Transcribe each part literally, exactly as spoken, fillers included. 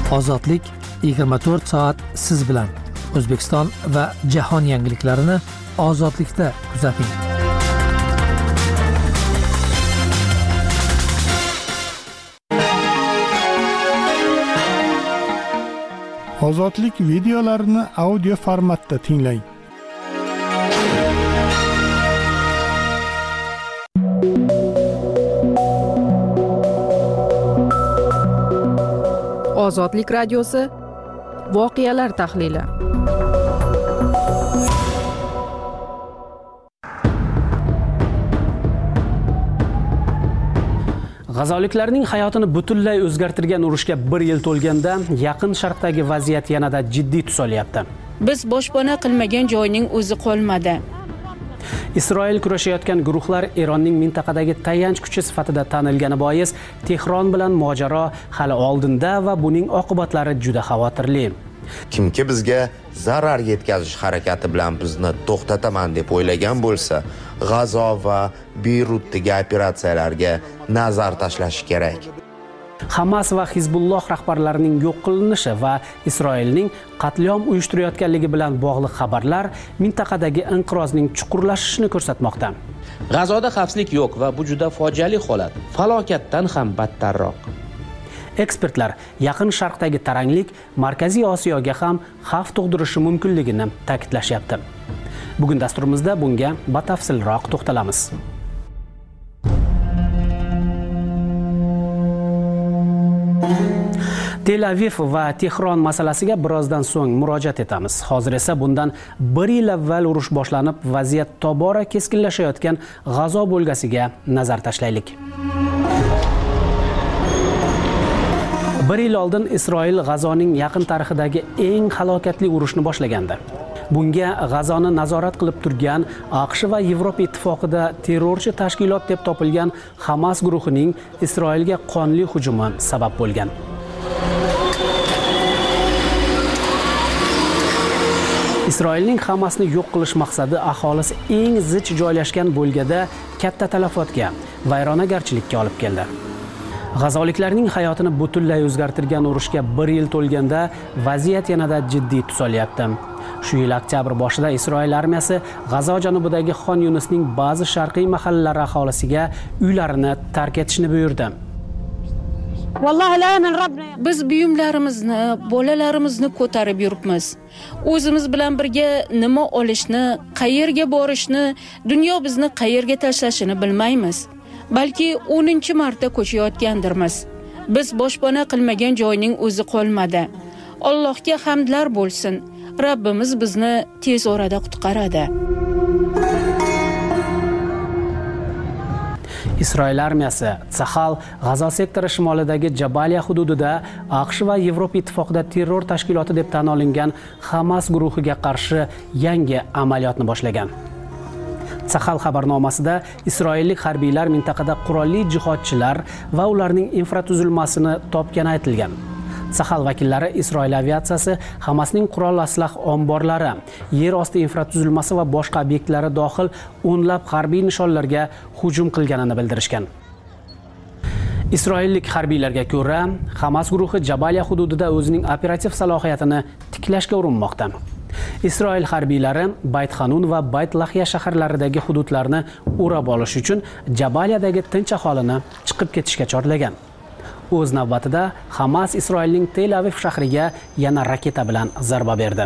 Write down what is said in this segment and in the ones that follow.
Ozodlik yigirma to'rt soat siz bilan. O'zbekiston va jahon yangiliklarini Ozodlikda kuzating. Ozodlik videolarini audio formatda tinglang. Ozodlik radiosi voqealar tahlili. G'azoliklarning hayotini butunlay o'zgartirgan urushga bir yil to'lganda Yaqin Sharqdagi vaziyat yanada jiddiy tus olyapti. Biz boshpana qilmagan joyning o'zi qolmadi. Isroil kurashayotgan guruhlar Eronning mintaqadagi tayanch kuchi sifatida tanilgani bois, Tehron bilan mojaro hali oldinda va buning oqibatlari juda xavotirli. Kimki bizga zarar yetkazish harakati bilan bizni to'xtataman deb o'ylagan bo'lsa, G'azo va Beyrutdagi operatsiyalarga nazar tashlashi kerak. Hamas va Hizbulloh rahbarlarining yo'q qilinishi va Isroilning qatliam uyushtirayotganligi bilan bog'liq xabarlar mintaqadagi inqirozning chuqurlashishini ko'rsatmoqda. G'azoda xavfsizlik yo'q va bu juda fojiali holat. Falokatdan ham battarroq. Ekspertlar Yaqin Sharqdagi taranglik Markaziy Osiyoga ham xavf tug'dirishi mumkinligini ta'kidlashyapti. Bugun dasturimizda bunga batafsilroq to'xtalamiz. Tel Aviv va Tehron masalasiga birozdan so'ng murojaat etamiz. Hozir esa bundan bir yil avval urush boshlanib, vaziyat tobora keskinlashayotgan G'azo bo'lgasiga nazar tashlaylik. Bir yil oldin Isroil G'azoning yaqin tarixidagi eng halokatli urushni boshlagandi. Bunga G'azoni nazorat qilib turgan AQSh va Yevropa ittifoqida terrorchi tashkilot deb topilgan Hamas guruhining Isroilga qonli hujumi sabab bo'lgan. Isroilning Hamasni yo'q qilish maqsadi aholisi eng zich joylashgan bo'lgada katta talafotga, vayronagarchilikka olib keldi. G'azoliklarning hayotini butunlay o'zgartirgan urushga bir yil to'lganda vaziyat yanada jiddiy tus olyapti. Shu yil oktyabr boshida Isroil armiyasi G'azo janubidagi Xon Yunisning ba'zi sharqiy mahallari aholisiga uylarini tark etishni buyurdi. Biz buyumlarimizni, bolalarimizni ko'tarib yuribmiz. O'zimiz bilan birga nima olishni, qayerga borishni, dunyo bizni qayerga tashlashini bilmaymiz. Balki o'ninchi marta ko'chayotgandirmiz. Biz boshpana qilmagan joyning o'zi qolmadi. Allohga hamdlar bo'lsin. Rabbimiz bizni tez orada qutqaradi. Isroil armiyasi Tsahal G'azo sektori shimolidagi Jabaliya hududida AQSh va Yevropa ittifoqida terror tashkiloti deb tan olingan Hamas guruhiga qarshi yangi amaliyotni boshlagan. Tsahal xabarnomasida isroillik harbiylar mintaqada qurolli jihodchilar va ularning infratuzilmasini topgani aytilgan. Tsahal vakillari Isroil aviatsiyasi Hamasning qurol aslah omborlari, yer osti infratuzilmasi va boshqa obyektlari dohil o'nlab harbiy nishonlarga hujum qilganini bildirishgan. Isroillik harbiylarga ko'ra, Hamas guruhi Jabaliya hududida o'zining operativ salohiyatini tiklashga urinmoqda. Isroil harbiylari Bayt Hanun va Bayt Lahya shaharlaridagi hududlarni o'rab olish uchun Jabaliyadagi tinch aholini chiqib ketishga chorlagan. O'z navbatida Hamas Isroilning Tel Aviv shahriga yana raketa bilan zarba berdi.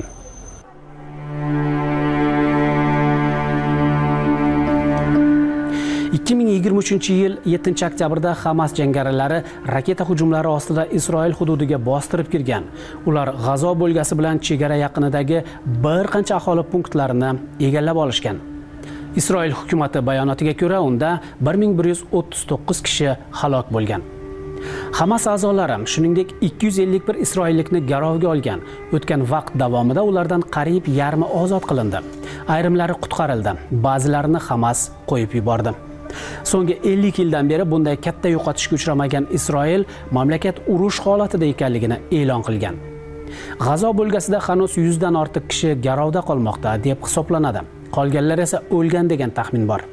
ikki ming yigirma uchinchi yil yettinchi oktyabrda Hamas jangarilari raketa hujumlari ostida Isroil hududiga bostirib kirgan. Ular G'azo bo'lgasi bilan chegara yaqinidagi bir qancha aholi punktlarini egallab olishgan. Isroil hukumati bayonotiga ko'ra, unda bir ming bir yuz o'ttiz to'qqiz kishi halok bo'lgan. Hamas a'zolari shuningdek ikki yuz ellik bir isroillikni garovga olgan. O'tgan vaqt davomida ulardan qariyb yarmi ozod qilindi. Ayrimlari qutqarildi, ba'zilarini Hamas qo'yib yubordi. So'nggi ellik yildan beri bunday katta yo'qotishga uchramagan Isroil mamlakat urush holatida ekanligini e'lon qilgan. G'azo bo'lgasida hanuz yuzdan ortiq kishi garovda qolmoqda deb hisoblanadi. Qolganlar esa o'lgan degan taxmin bor.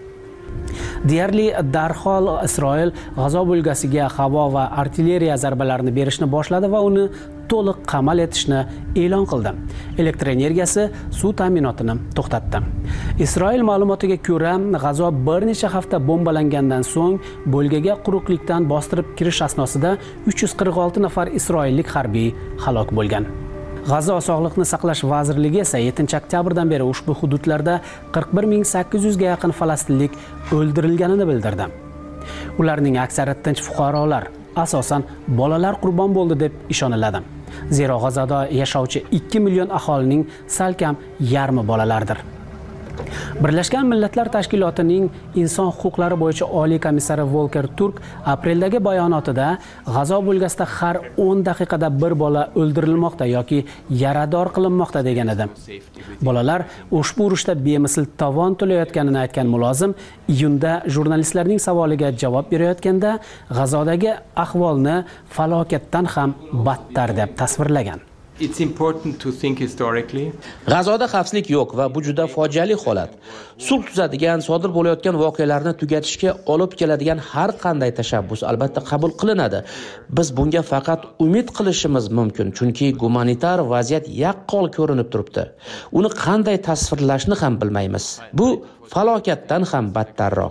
Deyarli darhol Isroil G'azo bo'lgasiga havo va artilleriya zarbalarini berishni boshladi va uni to'liq qamal etishni e'lon qildi. Elektr energiyasi, suv ta'minotini to'xtatdi. Isroil ma'lumotiga ko'ra, G'azo bir necha hafta bombalangandan so'ng bo'lgaga quruqlikdan bostirib kirish asnosida uch yuz qirq olti nafar isroillik harbiy halok bo'lgan. G'azo Sog'liqni saqlash vazirligi esa yettinchi oktyabrdan beri ushbu hududlarda qirq bir ming sakkiz yuz ga yaqin falastinlik o'ldirilganini bildirdi. Ularning aksari tinch fuqarolar, asosan bolalar qurbon bo'ldi deb ishoniladi. Zero G'azoda yashovchi ikki million aholining salkam yarmi bolalardir. Birlashgan Millatlar Tashkilotining inson huquqlari bo'yicha oliy komissari Volker Turk apreldagi bayonotida G'azo bo'lgasida har o'n daqiqada bir bola o'ldirilmoqda yoki yarador qilinmoqda degan edi. Bolalar ushbu urushda bemisl tovon to'layotganini aytgan mulozim iyunda jurnalistlarning savoliga javob berayotganda G'azodagi ahvolni falokatdan ham battar deb tasvirlagan. It's important to think historically. G'azoda xavfsizlik yo'q va bu juda fojiali holat. Sulh tuzadigan, sodir bo'layotgan voqealarni tugatishga olib keladigan har qanday tashabbus albatta qabul qilinadi. Biz bunga faqat umid qilishimiz mumkin, chunki gumanitar vaziyat yaqqol ko'rinib turibdi. Uni qanday tasvirlashni ham bilmaymiz. Bu falokatdan ham battarroq.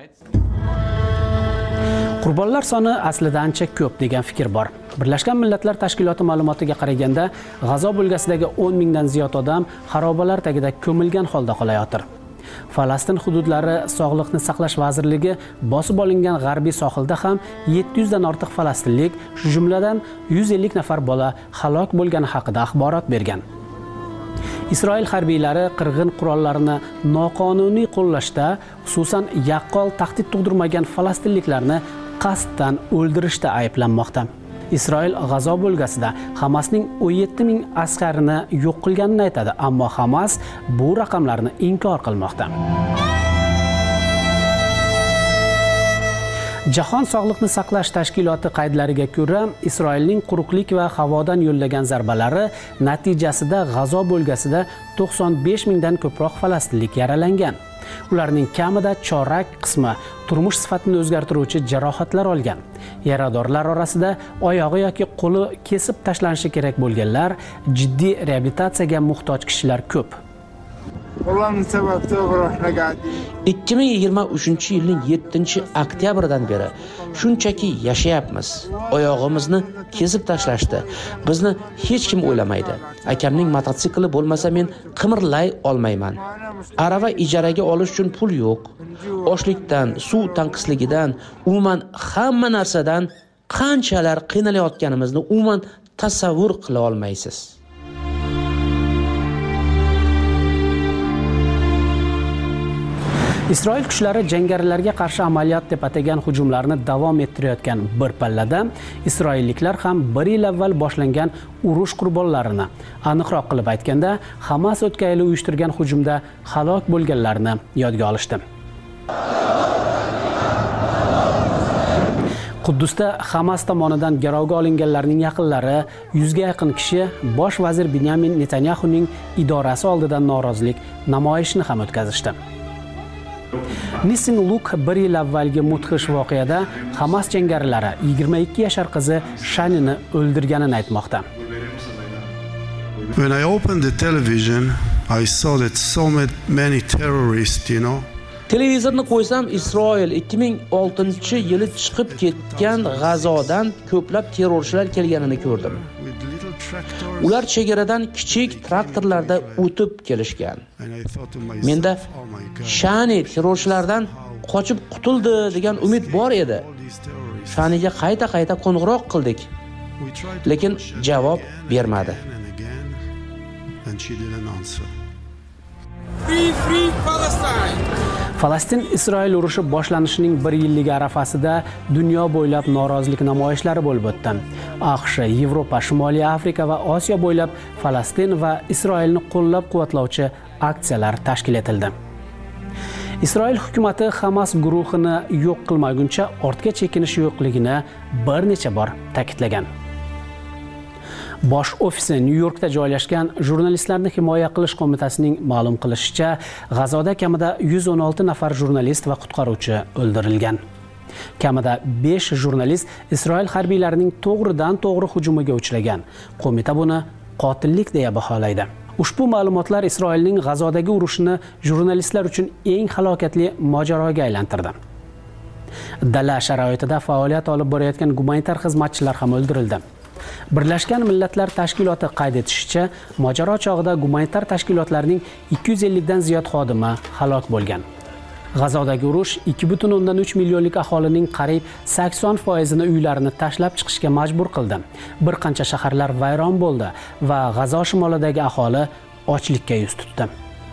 Qurbonlar soni aslida ancha ko'p degan fikr bor. Birlashgan Millatlar Tashkiloti ma'lumotiga qaraganda, G'azo bo'lgasidagi o'n mingdan ziyod odam xarobalar tagida ko'milgan holda qolayotir. Falastin hududlari Sog'liqni saqlash vazirligi bosib olingan g'arbiy sohilda ham yetti yuz dan ortiq falastinlik, shu jumladan yuz ellik nafar bola halok bo'lgani haqida axborot bergan. Isroil harbiylari qirg'in qurollarini noqonuniy qo'llashda, xususan yaqqol tahdid tug'dirmagan falastinliklarni qasddan o'ldirishda ayblanmoqda. Isroil G'azo bo'lgasida Hamasning o'n yetti ming askarini yo'q qilganini aytadi, ammo Hamas bu raqamlarni inkor qilmoqda. Jahon Sog'liqni saqlash tashkiloti qaydlariga ko'ra, Isroilning quruqlik va havodan yo'llagan zarbalari natijasida G'azo bo'lgasida to'qson besh mingdan ko'proq falastinlik yaralangan. Ularning kamida chorak qismi turmush sifatini o'zgartiruvchi jarohatlar olgan. Yaradorlar orasida oyog'i yoki qo'li kesib tashlanishi kerak bo'lganlar, jiddiy reabilitatsiyaga muhtoj kishilar ko'p. ikki ming yigirma uchinchi yilning yettinchi oktyabridan beri shunchaki yashayapmiz. Oyog'imizni kesib tashlashdi. Bizni hech kim o'ylamaydi. Akamning mototsikli bo'lmasa men qimirlay olmayman. Arava ijaraga olish uchun pul yo'q. Ochlikdan, suv tanqisligidan, umuman hamma narsadan qanchalar qiynalayotganimizni umuman tasavvur qila olmaysiz. Isroil kuchlari jangarilarga qarshi amaliyot deb atagan hujumlarni davom ettirayotgan bir pallada isroilliklar ham bir yil avval boshlangan urush qurbonlarini, aniqroq qilib aytganda, Hamas o'tgan yili uyushtirgan hujumda halok bo'lganlarni yodga olishdi. Quddusda Hamas tomonidan garovga olinganlarning yaqinlari yuzga yaqin kishi bosh vazir Benyamin Netanyahuning idorasi oldidan norozilik namoyishini ham o'tkazishdi. Nissin Luk bir yil avvalgi mudhish voqeada Hamas jangarilari yigirma ikki yashar qizi Shanini o'ldirganini aytmoqda. When I opened the television, I saw that so many terrorists, you know. Televizorni qo'ysam, Isroil ikki ming oltinchi yili chiqib ketgan G'azodan ko'plab terrorchilar kelganini ko'rdim. Ular chegaradan kichik traktorlarda o'tib kelishgan. Menda Shani terrorchilardan qochib qutuldi degan umid bor edi. Shaniga qayta-qayta qo'ng'iroq qildik, lekin javob bermadi. Falastin-Isroil urushi boshlanishining bir yilligi arafasida dunyo bo'ylab norozilik namoyishlari bo'lib o'tdi. AQSh, Yevropa, Shimoliy Afrika va Osiyo bo'ylab Falastin va Isroilni qo'llab-quvvatlovchi aksiyalar tashkil etildi. Isroil hukumatı Hamas guruhini yo'q qilmaguncha ortga chekinish yo'qligini bir necha bor ta'kidlagan. Bosh ofisi Nyu-Yorkda joylashgan Jurnalistlarni himoya qilish qo'mitasining ma'lum qilishicha, G'azoda kamida yuz o'n olti nafar jurnalist va qutqaruvchi o'ldirilgan. Kamida besh jurnalist Isroil harbiylarining to'g'ridan-to'g'ri hujumiga uchragan. Qo'mita buni qotillik deya baholaydi. Ushbu ma'lumotlar Isroilning G'azodagi urushini jurnalistlar uchun eng halokatli mojaroga aylantirdi. Dala sharoitida faoliyat olib borayotgan gumanitar xizmatchilar ham o'ldirildi. Birlashgan Millatlar Tashkiloti qayd etishicha, mojaro chog'ida gumanitar tashkilotlarning ikki yuz ellik dan ziyod xodimi halok bo'lgan. G'azodagi urush ikki butun o'ndan uch millionlik aholining qariyb sakson foizini uylarini tashlab chiqishga majbur qildi. Bir qancha shaharlar vayron bo'ldi va G'azo shimolidagi aholi ochlikka yuz tutdi.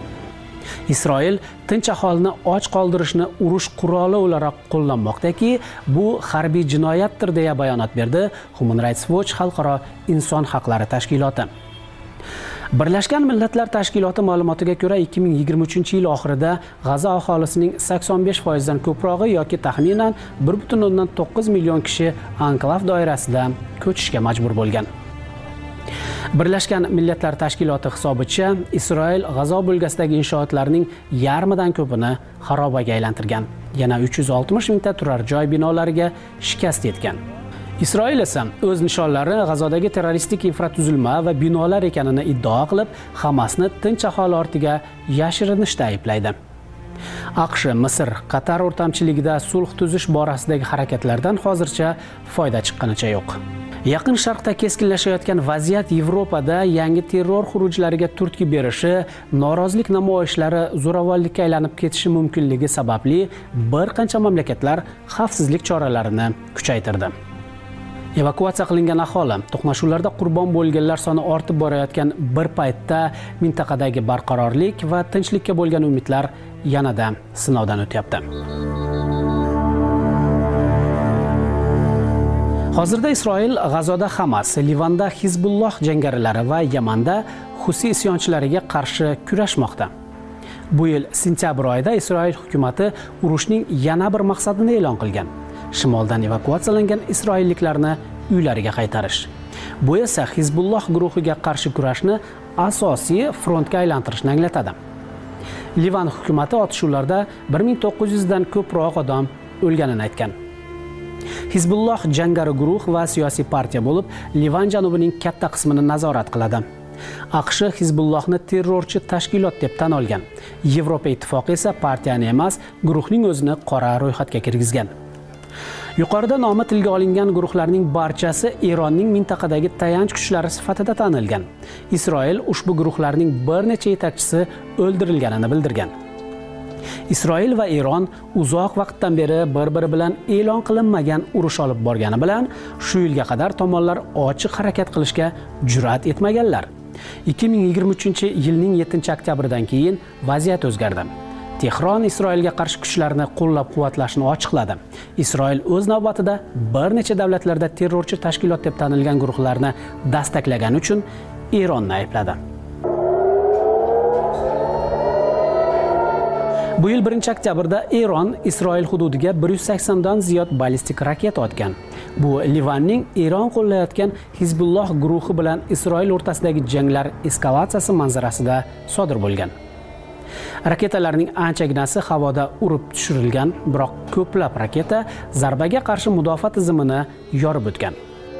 Isroil tinch aholini och qoldirishni urush quroli o'laroq qo'llanmoqdaki, bu harbiy jinoyatdir deya bayonot berdi Human Rights Watch xalqaro inson haqlari tashkiloti. Birlashgan Millatlar Tashkiloti ma'lumotiga ko'ra, ikki ming yigirma uchinchi yil oxirida G'azo aholisining sakson besh foiz dan ko'prog'i yoki taxminan bir butun o'ndan to'qqiz million kishi anklav doirasida ko'chishga majbur bo'lgan. Birlashgan Millatlar Tashkiloti hisobicha, Isroil G'azo bo'lgasidagi inshootlarning yarmidan ko'pini xarobaga aylantirgan. Yana uch yuz oltmish mingta turar joy binolariga shikast yetgan. Isroil esa o'z nishonlari G'azodagi terroristik infratuzilma va binolar ekanini iddao qilib, Hamasni tinch aholi ortiga yashirinishda ayblaydi. AQSh, Misr, Qatar o'rtamchiligida sulh tuzish borasidagi harakatlardan hozircha foyda chiqqanicha yo'q. Yaqin Sharqda keskinlashayotgan vaziyat Yevropada yangi terror xurujlariga turtki berishi, norozilik namoyishlari zo'ravonlikka aylanib ketishi mumkinligi sababli bir qancha mamlakatlar xavfsizlik choralarini kuchaytirdi. Evakuatsiya qilingan aholi, to'qnashuvlarda qurbon bo'lganlar soni ortib borayotgan bir paytda mintaqadagi barqarorlik va tinchlikka bo'lgan umidlar yanada sinovdan o'tyapti. Hozirda Isroil G'azoda Hamas, Livanda Hizbulloh jangarilari va Yamanda Husi isyonchilariga qarshi kurashmoqda. Bu yil sentyabr oyida Isroil hukumatı urushning yana bir maqsadini e'lon qilgan. Shimoldan evakuatsiyalangan isroilliklarni uylariga qaytarish. Bu esa Hizbulloh guruhiga qarshi kurashni asosiy frontga aylantirishni anglatadi. Livan hukumatı otishuvlarda bir ming to'qqiz yuz dan ko'proq odam o'lganini aytgan. Hizbulloh jangari guruh va siyosiy partiya bo'lib, Livan janubining katta qismini nazorat qiladi. AQSh Hizbullohni terrorchi tashkilot deb tan olgan. Yevropa ittifoqi esa partiyani emas, guruhning o'zini qora ro'yxatga kirgizgan. Yuqorida nomi tilga olingan guruhlarning barchasi Eronning mintaqadagi tayanch kuchlari sifatida tanilgan. Isroil ushbu guruhlarning bir necha yetakchisi o'ldirilganini bildirgan. Isroil va Eron uzoq vaqtdan beri bir-biri bilan e'lon qilinmagan urush olib borgani bilan shu yilga qadar tomonlar ochiq harakat qilishga jur'at etmaganlar. ikki ming yigirma uchinchi yilning yettinchi oktyabridan keyin vaziyat o'zgardi. Tehron Isroilga qarshi kuchlarni qo'llab-quvvatlashni ochiqladi. Isroil o'z navbatida bir necha davlatlarda terrorchi tashkilot deb tanilgan guruhlarni dastaklagani uchun Eronni aybladi. Bu yil birinchi oktyabrda Eron Isroil hududiga bir yuz sakson dan ziyod ballistik raketa otgan. Bu Livanning Eron qo'llayotgan Hizbulloh guruhi bilan Isroil o'rtasidagi janglar eskalatsiyasi manzarasida sodir bo'lgan. Raketalarning anchaginasi havoda urib tushirilgan, biroq ko'plab raketa zarbaga qarshi mudofaa tizimini yorib o'tgan.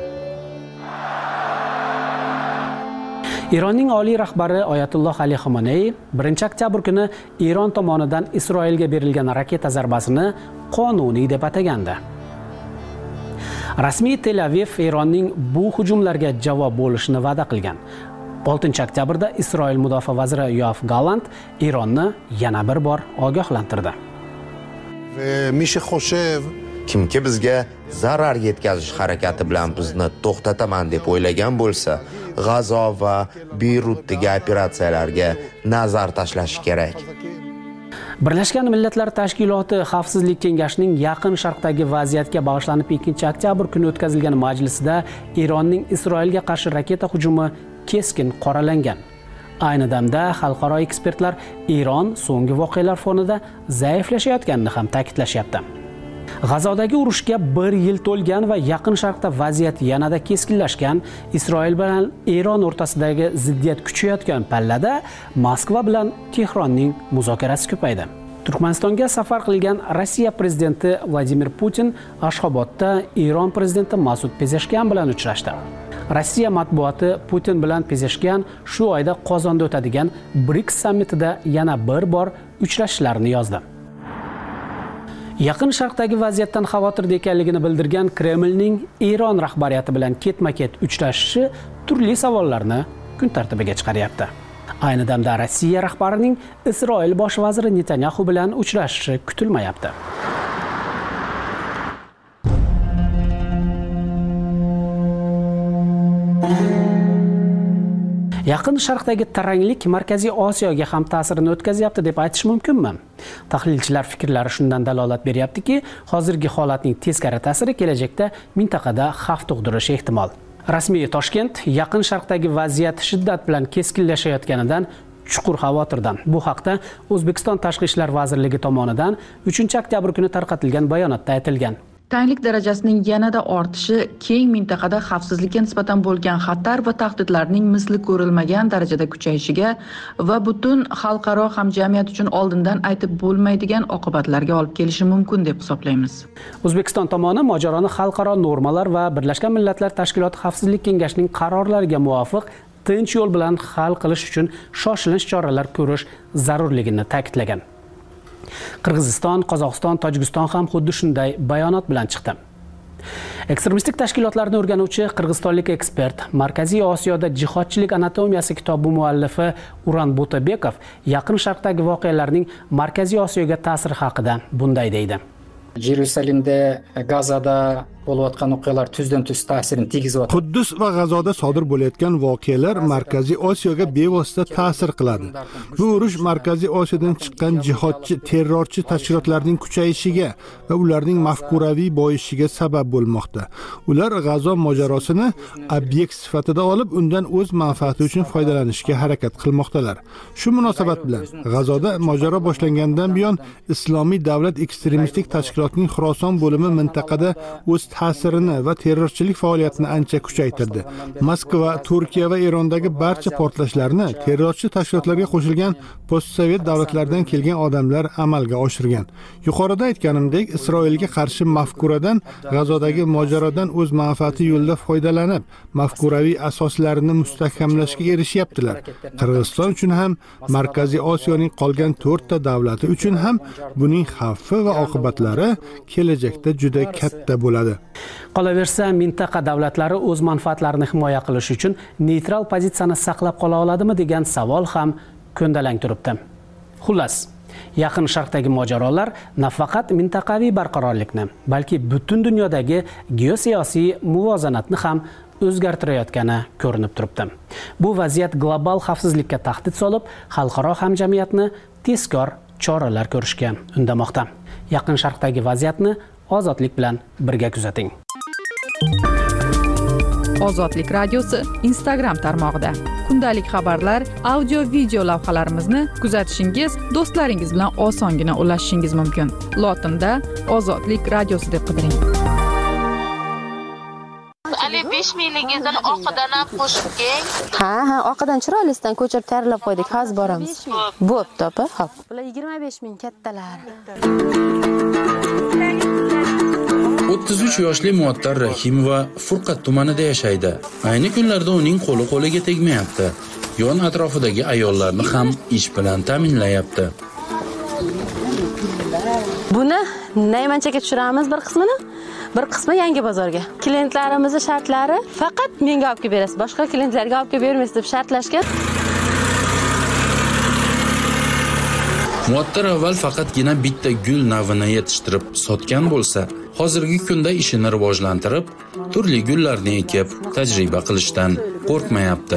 Eronning oliy rahbari Oyatulloh Ali Xamenei birinchi oktyabr kuni Eron tomonidan Isroilga berilgan raketa zarbasini qonuniy deb atagandi. Rasmiy Tel Aviv Eronning bu hujumlarga javob bo'lishini va'da qilgan. oltinchi oktyabrda Isroil mudofaa vaziri Yoav Gallant Eronni yana bir bor ogohlantirdi. Kimki bizga zarar yetkazish harakati bilan bizni to'xtataman deb o'ylagan bo'lsa, G'azo va Beyrutdagi operatsiyalarga nazar tashlashi kerak. Birlashgan Millatlar Tashkiloti Xavfsizlik kengashining Yaqin Sharqdagi vaziyatga bag'ishlanib ikkinchi oktyabr kuni o'tkazilgan majlisida Eronning Isroilga qarshi raketa hujumi keskin qoralangan. Ayni damda xalqaro ekspertlar Eron so'nggi voqealar fonida zaiflashayotganini ham ta'kidlashyapti. G'azodagi urushga bir yil to'lgan va Yaqin Sharqda vaziyat yanada keskinlashgan, Isroil bilan Eron o'rtasidagi ziddiyat kuchayotgan pallada Moskva bilan Tehronning muzokarasi ko'paydi. Turkmanistonga safar qilgan Rossiya prezidenti Vladimir Putin Ashxobodda Eron prezidenti Masud Pezeshkian bilan uchrashdi. Rossiya matbuoti Putin bilan Pezeshkian shu oyda Qozonda o'tadigan BRICS sammitida yana bir bor uchrashishlarini yozdi. Yaqin Sharqdagi vaziyatdan xavotirda ekanligini bildirgan Kremlning Eron rahbariyati bilan ketma-ket uchrashishi turli savollarni kun tartibiga chiqaryapti. Ayni damda Rossiya rahbarining Isroil bosh vaziri Netanyahu bilan uchrashishi kutilmayapti. Yaqin Sharqdagi taranglik Markaziy Osiyoga ham ta'sirini o'tkazyapti deb aytish mumkinmi? Tahlilchilar fikrlari shundan dalolat beryaptiki, hozirgi holatning teskari ta'siri kelajakda mintaqada xavf tug'dirishi ehtimol. Rasmiy Toshkent Yaqin Sharqdagi vaziyat shiddat bilan keskinlashayotganidan chuqur xavotirdan. Bu haqda O'zbekiston Tashqi ishlar vazirligi tomonidan uchinchi oktyabr kuni tarqatilgan bayonotda aytilgan. Tanglik darajasining yanada ortishi keng mintaqada xavfsizlikka nisbatan bo'lgan xatar va tahdidlarning misli ko'rilmagan darajada kuchayishiga va butun xalqaro hamjamiyat uchun oldindan aytib bo'lmaydigan oqibatlarga olib kelishi mumkin deb hisoblaymiz. O'zbekiston tomoni mojaroni xalqaro normalar va Birlashgan Millatlar Tashkiloti Xavfsizlik kengashining qarorlariga muvofiq tinch yo'l bilan hal qilish uchun shoshilinch choralar ko'rish zarurligini ta'kidlagan. Qirg'iziston, Qozog'iston, Tojikiston ham xuddi shunday bayonot bilan chiqdi. Ekstremistik tashkilotlarni o'rganuvchi qirg'izistonlik ekspert, Markaziy Osiyoda jihodchilik anatomiyasi kitobi muallifi Uran Bo'tabekov Yaqin Sharqdagi voqealarning Markaziy Osiyoga ta'siri haqida bunday deydi. Jerusalemda, Gazada bo'layotgan voqealar tuzdan tuz ta'sirini tegizyapti. Quddus va G'azoda sodir bo'layotgan voqealar Markaziy Osiyoga bevosita ta'sir qiladi. Bu urush Markaziy Osiyodan chiqqan jihodchi, terrorchi tashkilotlarning kuchayishiga va ularning mafkuraviy boyishiga sabab bo'lmoqda. Ular G'azo mojarosini obyekt sifatida olib, undan o'z manfaati uchun foydalanishga harakat qilmoqdalar. Shu munosabat bilan G'azoda mojaro boshlangandan buyon Islomiy davlat ekstremistik tashkilotining Xuroson bo'limi mintaqada o'z ta'sirini va terrorchilik faoliyatini ancha kuchaytirdi. Moskva, Turkiya va Erondagi barcha portlashlarni terrorchi tashkilotlarga qo'shilgan postsovet davlatlardan kelgan odamlar amalga oshirgan. Yuqorida aytganimdek, Isroilga qarshi mafkuradan, G'azodagi mojarodan o'z manfaati yo'lida foydalanib, mafkuraviy asoslarini mustahkamlashga erishyaptilar. Qirg'iziston uchun ham, Markaziy Osiyoning qolgan to'rtta davlati uchun ham buning xavfi va oqibatlari kelajakda juda katta bo'ladi. Qolaversa, mintaqa davlatlari o'z manfaatlarini himoya qilish uchun neytral pozitsiyani saqlab qola oladimi degan savol ham ko'ndalang turibdi. Xullas, Yaqin Sharqdagi mojarolar nafaqat mintaqaviy barqarorlikni, balki butun dunyodagi geosiyosiy muvozanatni ham o'zgartirayotgani ko'rinib turibdi. Bu vaziyat global xavfsizlikka tahdid solib, xalqaro hamjamiyatni tezkor choralar ko'rishga undamoqda. Yaqin Sharqdagi vaziyatni Ozodlik bilan birga kuzating. Ozodlik radiosi Instagram tarmog'ida kundalik xabarlar, audio video lavhalarimizni kuzatishingiz, do'stlaringiz bilan osongina ulashishingiz mumkin. Lotinda Ozodlik radiosi deb qidiring. Ali besh mingligizdan oqidan ham qo'shib keng. Ha, ha, oqidan chiroylisdan ko'chirib tayyorlab qo'ydik. Hozir boramiz. Bo'pti, opa, xo'p. Bular yigirma besh ming kattalar. o'ttiz uch yoshli Muattar Rahimova Furqat tumanida yashaydi. Ayni kunlarda uning qo'li qo'liga tegmayapti. Yon atrofidagi ayollarni ham ish bilan ta'minlayapti. Buni Naymanchaga tushiramiz bir qismini, bir qismi Yangi bozorga. Klientlarimizning shartlari faqat menga olib kelib berasiz, boshqa klientlarga olib kelib bermaysiz deb shartlashgan. Muattar avval faqatgina bitta gul navini yetishtirib sotgan bo'lsa, hozirgi kunda ishini rivojlantirib, turli gullarni ekib, tajriba qilishdan qo'rqmayapti.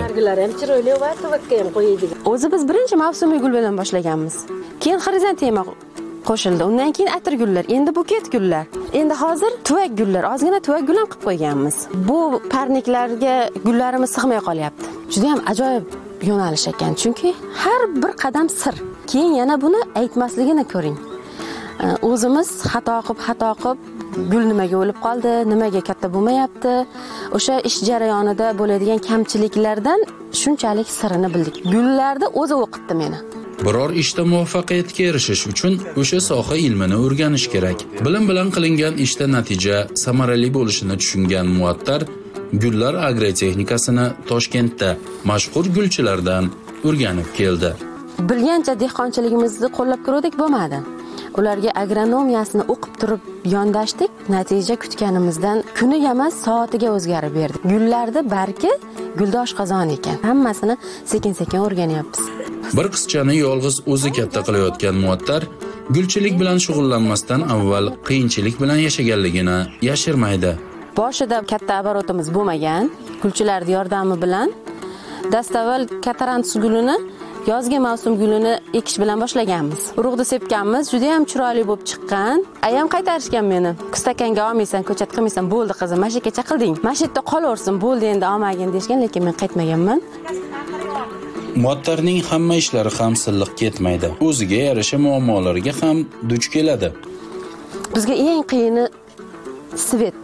O'zi biz birinchi mavsumiy gul bilan boshlaganmiz. Keyin xrizantema qo'shildi. Undan keyin atir gullar, endi buket gullar. Endi hozir tuvak gullar, ozgina tuvak gul ham qilib qo'yganmiz. Bu parniklarga gullarimiz sig'may qolyapti. Juda ham ajoyib yo'nalish ekan, chunki har bir qadam sir. Keyin yana buni aytmasligini ko'ring. O'zimiz xato qilib, xato qilib gul nimaga o'lib qoldi, nimaga katta bo'lmayapti, o'sha ish jarayonida bo'ladigan kamchiliklardan shunchalik sirini bildik. Gullarda o'zi o'qitdi meni. Biror ishda muvaffaqiyatga erishish uchun o'sha soha ilmini o'rganish kerak. Bilim bilan qilingan ishda natija samarali bo'lishini tushungan Muattar gullar agrotexnikasini Toshkentda mashhur gulchilardan o'rganib keldi. Bilgancha dehqonchiligimizni qo'llab ko'rdik, bo'lmadi. Ularga agronomiyasini o'qib turib yondashdik, natija kutganimizdan kuniga emas, soatiga o'zgarib berdi. Gullarda barki guldosh qozon ekan. Hammasini sekin-sekin o'rganyapmiz. Bir qizchani yolg'iz o'zi katta qilayotgan Muattar gulchilik bilan shug'ullanmasdan avval qiyinchilik bilan yashaganligini yashirmaydi. Boshida katta оборотimiz bo'lmagan, gulchilar yordami bilan dastavval katarantus gulini yozgi mavsum gulini ekish bilan boshlaganmiz. Urug'ni sepganmiz, juda ham chiroyli bo'lib chiqqan. Ayam qaytarishgan meni. Stakanga olmaysan, ko'chat qilmaysan, bo'ldi qizim, mashikacha qilding. Mashitda qolaversin, bo'ldi endi olmagin deshgan, lekin men qaytmaganman. Muattarning hamma ishlari ham silliq ketmaydi. O'ziga yarasha muammolariga ham duch keladi. Bizga eng qiyini svet.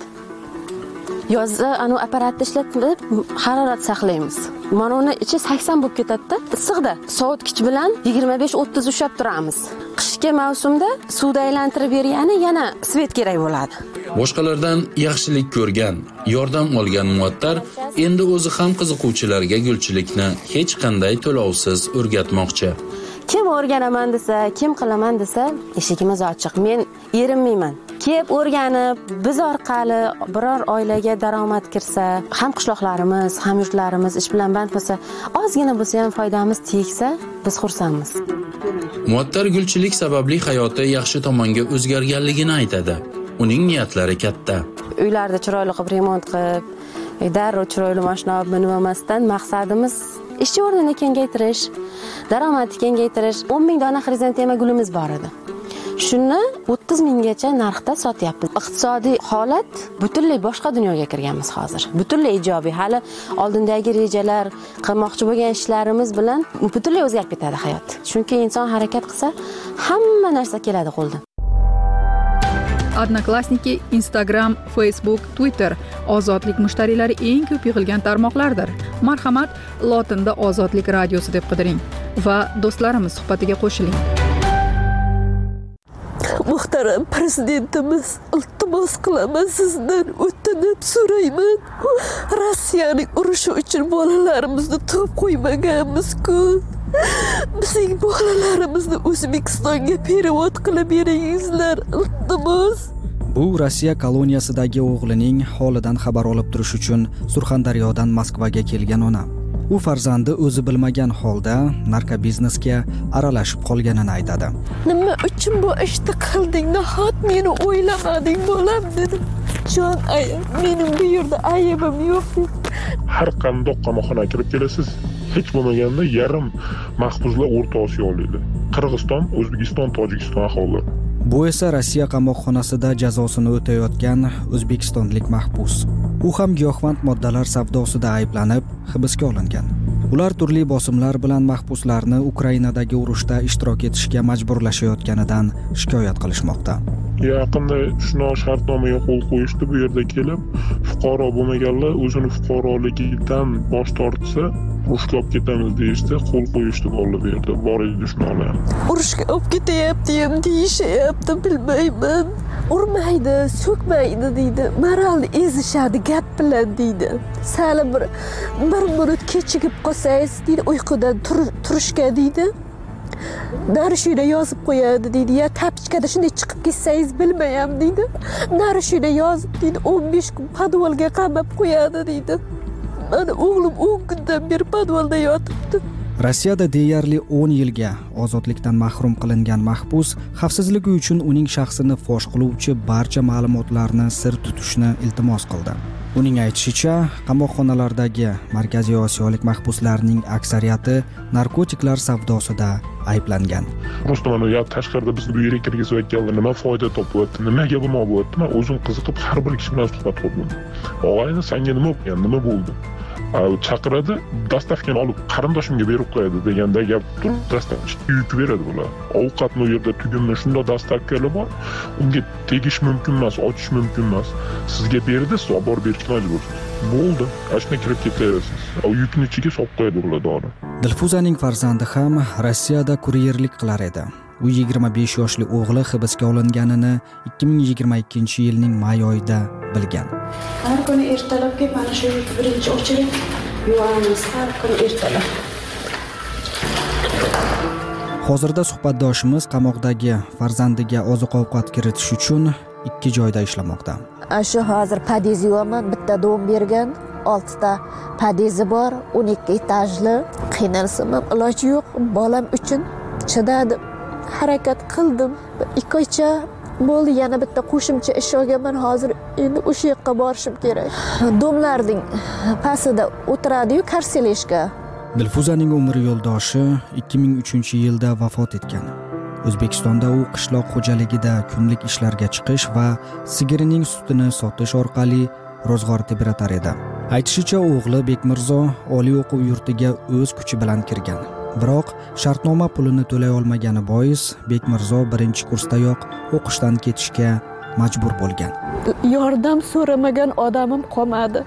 Yozda anu apparatni ishlatib harorat saqlaymiz. Mana uni ichi sakson bo'lib ketadi-da, issiqda. Sovutgich bilan yigirma besh o'ttiz ushlab turamiz. Qishki mavsumda suvda aylantirib bergani yana svet kerak bo'ladi. Boshqalardan yaxshilik ko'rgan, yordam olgan Muattar endi o'zi ham qiziquvchilarga gulchilikni hech qanday to'lovsiz o'rgatmoqchi. Kim o'rganaman desa, kim qilaman desa, eshigimiz ochiq. Men erinmayman. Kelib o'rganib, biz orqali biror oilaga daromad kirsa, ham qishloqlarimiz, ham yurtlarimiz ish bilan band bo'lsa, ozgina bo'lsa ham foydamiz tegsa, biz xursandmiz. Muattar gulchilik sababli hayoti yaxshi tomonga o'zgarganligini aytadi. Uning niyatlari katta. Uylarda chiroyli qilib remont qilib, darrov chiroyli mashina olib minib olmasdan maqsadimiz ishchi o'rnini kengaytirish, daromadni kengaytirish. o'n ming dona xrizantema gulimiz bor edi. Shuni o'ttiz minggacha narxda sotyapmiz. Iqtisodiy holat butunlay boshqa dunyoga kirganmiz hozir. Butunlay ijobiy. Hali oldindagi rejalar, qilmoqchi bo'lgan ishlarimiz bilan butunlay o'zgarib ketadi hayot. Chunki inson harakat qilsa, hamma narsa keladi qo'ldan. Odnoklassniki, Instagram, Facebook, Twitter ozodlik mushtariylari eng ko'p yig'ilgan tarmoqlardir. Marhamat, lotinda Ozodlik radiosi deb qidiring va do'stlarimiz suhbatiga qo'shiling. Muhtaram prezidentimiz, iltimos qilaman sizdan, o'tinib so'rayman. Rossiyaning urushi uchun bolalarimizni to'p qo'ymaganmiz-ku. Bizning bolalarimizni O'zbekistonga perevod qilib beringizlar, iltimos. Bu Rossiya koloniyasidagi o'g'lining holidan xabar olib turish uchun Surxondaryodan Moskvaga kelgan ona. U farzandi o'zi bilmagan holda narkobiznesga aralashib qolganini aytadi. Nima uchun bu ishni qilding? Nahot meni o'ylamading bolam dedim. Jon ayam, mening bu yerda ayibim yo'q. Har qanday qamoqxonaga kirib kelasiz, hech bo'lmaganda yarim mahbuslar O'rta Osiyoliklar. Qirg'iziston, O'zbekiston, Tojikiston aholi. Bu esa Rossiya qamoqxonasida jazosini o'tayotgan o'zbekistonlik mahbus. U ham giyohvand moddalar savdosida ayblanib hibsga olingan. Ular turli bosimlar bilan mahbuslarni Ukrainadagi urushda ishtirok etishga majburlashayotganidan shikoyat qilishmoqda. Yaqinda shunaqa shartnomaga qo'l qo'yishdi, bu yerda kelib, fuqaro bo'lmaganlar o'zini fuqaroligidan bosh tortsa, urushga olib ketamiz deyishdi, qo'l qo'yishdi bolalar bu yerda, bor edi shunalar. Urushga olib ketyapti ham deyishyapti, bilmayman. Urmaydi, so'kmaydi deydi. Moralni ezishadi gap bilan deydi. Sal bir bir minut kechikib qolsangiz deydi, uyqudan turishga deydi. Narishida yozib qo'yadi deydi. Ya tapichkada shunday chiqib ketsangiz bilmayam deydi. Narishida yozib deydi, o'n besh kun podvalga qamab qo'yadi deydi. Mana o'g'lim o'n kundan beri podvalda yotibdi. Rossiyada deyarli o'n yilga ozodlikdan mahrum qilingan mahbus xavfsizligi uchun uning shaxsini fosh qiluvchi barcha ma'lumotlarni sir tutishni iltimos qildi. Uning aytishicha, qamoqxonalardagi Markaziy Osiyolik mahbuslarning aksariyati narkotiklar savdosida ayblangan. Prosta mana ya tashqarida bizni bu yerga kirgizayotganlar nima foyda topyapti, nimaga bu bo'lyapti? Men o'zim qiziqib har bir kishi bilan suhbat qurdim. Og'ayni, senga nima bo'lgan, nima bo'ldi? chaqiradi, dastavkani olib qarindoshimga berib qo'yadi deganda gap turib, dastavka yuk beradi bular. Ovqatni u yerda tugunni shunda dastavkalar bor, unga tegish mumkin emas, ochish mumkin emas. Sizga berdi, siz olib borib berishga majbursiz. Bo'ldi, ashuna kirib ketaverasiz. U yukni ichiga solib qo'yadi ular dori. Dilfuzaning farzandi ham Rossiyada kuryerlik qilar edi. U yigirma besh yoshli o'g'li hibsga olinganini ikki ming yigirma ikkinchi yilning may oyida bilgan. Har kuni ertalabki mana shu birinchi ochilib yuvamiz, har kuni ertalab. Hozirda suhbatdoshimiz qamoqdagi farzandiga oziq-ovqat kiritish uchun ikki joyda ishlamoqda. Shu hozir padiz yuvaman, bitta dom bergan, oltita padizi bor, o'n ikki etajli. Qiynalsam ham iloji yo'q, bolam uchun chidadim. Harakat qildim. ikki oycha bo'ldi, yana bitta qo'shimcha ish olganman. Hozir endi o'sha yoqqa borishim kerak. Domlarning pastida o'tiradi-yu, karseleshka. Dilfuzaning umr yo'ldoshi ikki ming uchinchi yilda vafot etgan. O'zbekistonda u qishloq xo'jaligida kunlik ishlarga chiqish va sigirining sutini sotish orqali ro'zg'or tebratar edi. Aytishicha, o'g'li Bekmirzo oliy o'quv yurtiga o'z kuchi bilan kirgan. Biroq shartnoma pulini to'lay olmagani bois Bekmirzo birinchi kursdayoq o'qishdan ketishga majbur bo'lgan. Yordam so'ramagan odamim qolmadi.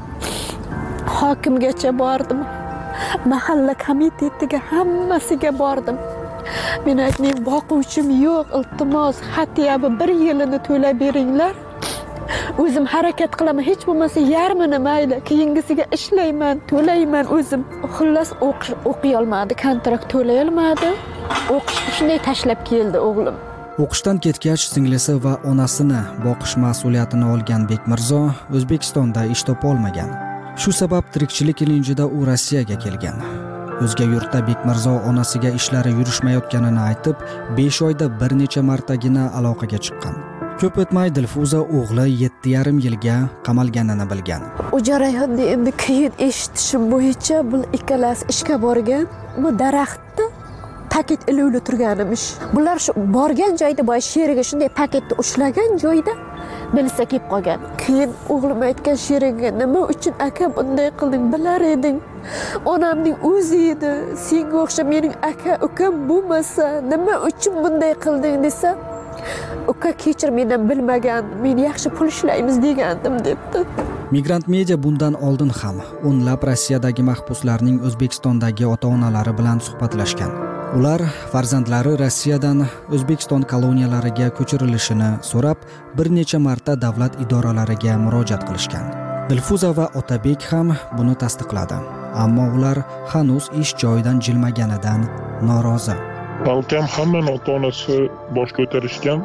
Hokimgacha bordim. Mahalla komitetiga hammasiga bordim. Men aytdim, boquvchim yo'q, iltimos, xatiyabi bir yilini to'lab beringlar. O'zim harakat qilaman, hech bo'lmasa yarmini mayli, keyingisiga ishlayman, to'layman o'zim. Xullas o'qiy olmadi, kontrakt to'lay olmadi. O'qishni shunday tashlab keldi o'g'lim. O'qishdan ketgach, singlisi va onasini boqish mas'uliyatini olgan Bekmirzo O'zbekistonda ish topa olmagan. Shu sabab tirikchilik ilinjida u Rossiyaga kelgan. O'zga yurtda Bekmirzo onasiga ishlari yurishmayotganini aytib, besh oyda bir necha martagina aloqaga chiqqan. Ko'p o'tmay Dilfuza o'g'li yetti yarim yilga qamalganini bilgan. U jarayonda endi keyin eshitishim bo'yicha bu ikkalasi ishga borgan, bu daraxtda paket iluvli turganimish. Bular shu borgan joyda boy sheriga shunday paketni ushlagan joyda bilsa kelib qolgan. Keyin o'g'lim aytgan sheriga, nima uchun aka bunday qilding, bilar eding. Onamning o'zi edi, senga o'xshab mening aka ukam bo'lmasa, nima uchun bunday qilding desa, uka kechir, mendan bilmagan, men yaxshi pul ishlaymiz degandim debdi. Migrant Media bundan oldin ham o'nlab Rossiyadagi mahbuslarning O'zbekistondagi ota-onalari bilan suhbatlashgan. Ular farzandlari Rossiyadan O'zbekiston koloniyalariga ko'chirilishini so'rab, bir necha marta davlat idoralariga murojaat qilishgan. Dilfuza va Otabek ham buni tasdiqladi. Ammo ular hanuz ish joyidan jilmaganidan norozi. Balkim hamma ota-onasi bosh ko'tarishgan,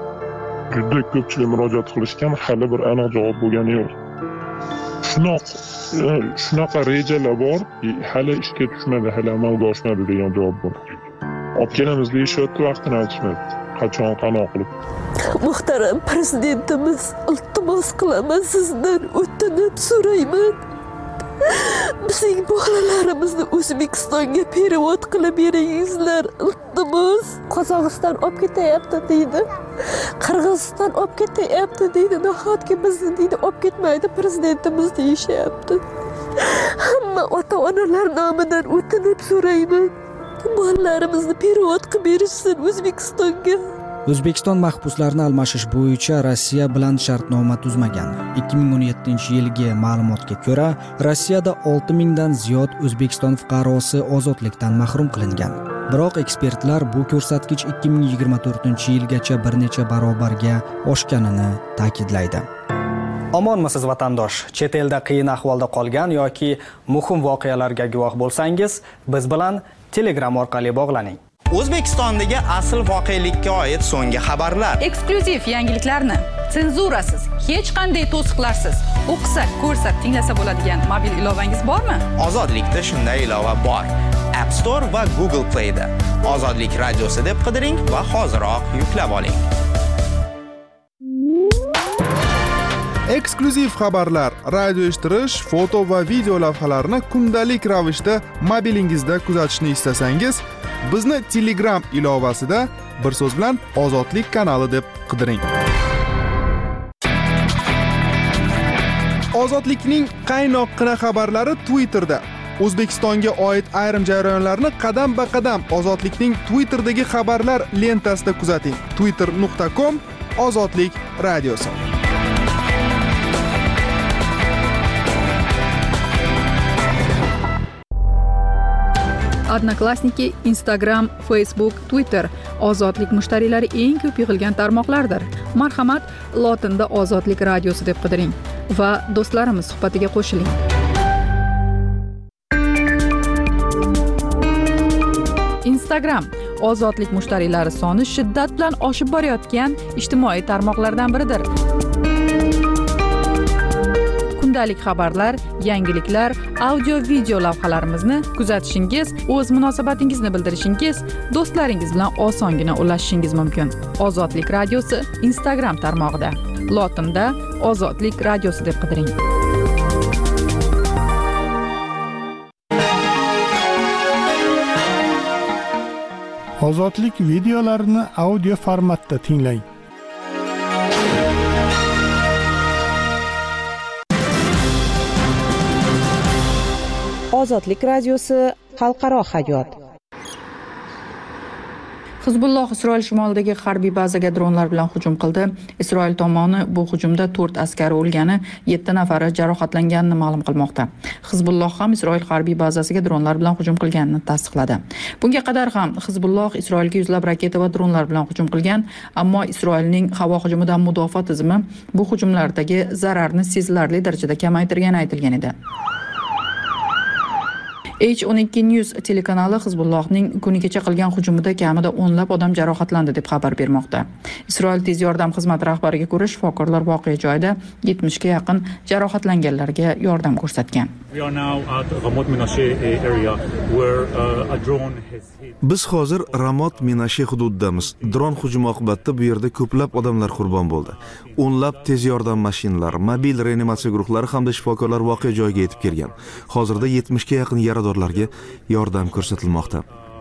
juda ko'pchilik murojaat qilishgan, hali bir aniq javob bo'lgani yo'q. Shunaqa shunaqa rejalar bor, hali ishga tushmadi, hali amalga oshmadi degan javob bor. Olib kelamiz deyishyapti, vaqtini aytishmadi. Qachon qanoq qilib. Muhtaram prezidentimiz, iltimos qilaman sizdan, o'tinib so'rayman. Bizning bolalarimizni O'zbekistonga perevod qilib beringizlar, iltimos. Qozog'iston olib ketyapti deydi. Qirg'iziston olib ketyapti deydi. Nahotki bizni deydi olib ketmaydi prezidentimiz deyishyapti. Hamma ota-onalar nomidan o'tinib so'rayman. Bolalarimizni perevod qilib berishsin O'zbekistonga. O'zbekiston mahbuslarni almashish bo'yicha Rossiya bilan shartnoma tuzmagan. ikki ming o'n yettinchi yilgi ma'lumotga ko'ra, Rossiyada olti mingdan ziyod O'zbekiston fuqarosi ozodlikdan mahrum qilingan. Biroq ekspertlar bu ko'rsatkich ikki ming yigirma to'rtinchi yilgacha bir necha barobarga oshganini ta'kidlaydi. Omonmisiz vatandosh? Chet elda qiyin ahvolda qolgan yoki muhim voqealarga guvoh bo'lsangiz, biz bilan Telegram orqali bog'laning. O'zbekistondagi asl voqelikka oid so'nggi xabarlar, eksklyuziv yangiliklarni senzurasiz, hech qanday to'siqlarsiz o'qisa, ko'rsa, tinglasa bo'ladigan mobil ilovangiz bormi? Ozodlikda shunday ilova bor. App Store va Google Play da Ozodlik radiosi deb qidiring va hoziroq yuklab oling. Eksklyuziv xabarlar, radio eshittirish, foto va video lavhalarni kundalik ravishda mobilingizda kuzatishni istasangiz, bizni Telegram ilovasida bir so'z bilan Ozodlik kanali deb qidiring. Ozodlikning qaynoqqina xabarlari Twitterda. O'zbekistonga oid ayrim jarayonlarni qadam-ba-qadam Ozodlikning Twitter'dagi xabarlar lentasida kuzating. twitter nuqta com Ozodlik radiosi. Odnoklassniki, Instagram, Facebook, Twitter ozodlik mushtariylari eng ko'p yig'ilgan tarmoqlardir. Marhamat, lotinda Ozodlik radiosi deb qidiring va do'stlarimiz suhbatiga qo'shiling. Instagram ozodlik mushtariylari soni shiddat bilan oshib borayotgan ijtimoiy tarmoqlardan biridir. Kundalik xabarlar, yangiliklar, audio video lavhalarimizni kuzatishingiz, o'z munosabatingizni bildirishingiz, do'stlaringiz bilan osongina ulashishingiz mumkin. Ozodlik radiosi Instagram tarmog'ida. Lotinda Ozodlik radiosi deb qidiring. Ozodlik videolarini audio formatda tinglang. Ozodlik radiosi xalqaro hayot. Hizbulloh Isroil shimolidagi harbiy bazaga dronlar bilan hujum qildi. Isroil tomoni bu hujumda to'rt askari o'lgani, yetti nafari jarohatlanganini ma'lum qilmoqda. Hizbulloh ham Isroil harbiy bazasiga dronlar bilan hujum qilganini tasdiqladi. Bunga qadar ham Hizbulloh Isroilga yuzlab raketa va dronlar bilan hujum qilgan, ammo Isroilning havo hujumidan mudofaa tizimi bu hujumlardagi zararni sezilarli darajada kamaytirgani aytilgan edi. H o'n ikki News telekanali Hizbullohning kuni kecha qilgan hujumida kamida o'nlab odam jarohatlandi deb xabar bermoqda. Isroil tez yordam xizmati rahbariga ko'ra, shifokorlar voqea joyida yetmishga yaqin jarohatlanganlarga yordam ko'rsatgan. Biz hozir Ramot Menashe hududidamiz. Dron hujumi oqibatida bu yerda ko'plab odamlar qurbon bo'ldi. O'nlab tez yordam mashinalari, mobil reanimatsiya guruhlari hamda shifokorlar voqea joyiga yetib kelgan. Hozirda yetmishga yaqin yaradorlarga yordam ko'rsatilmoqda.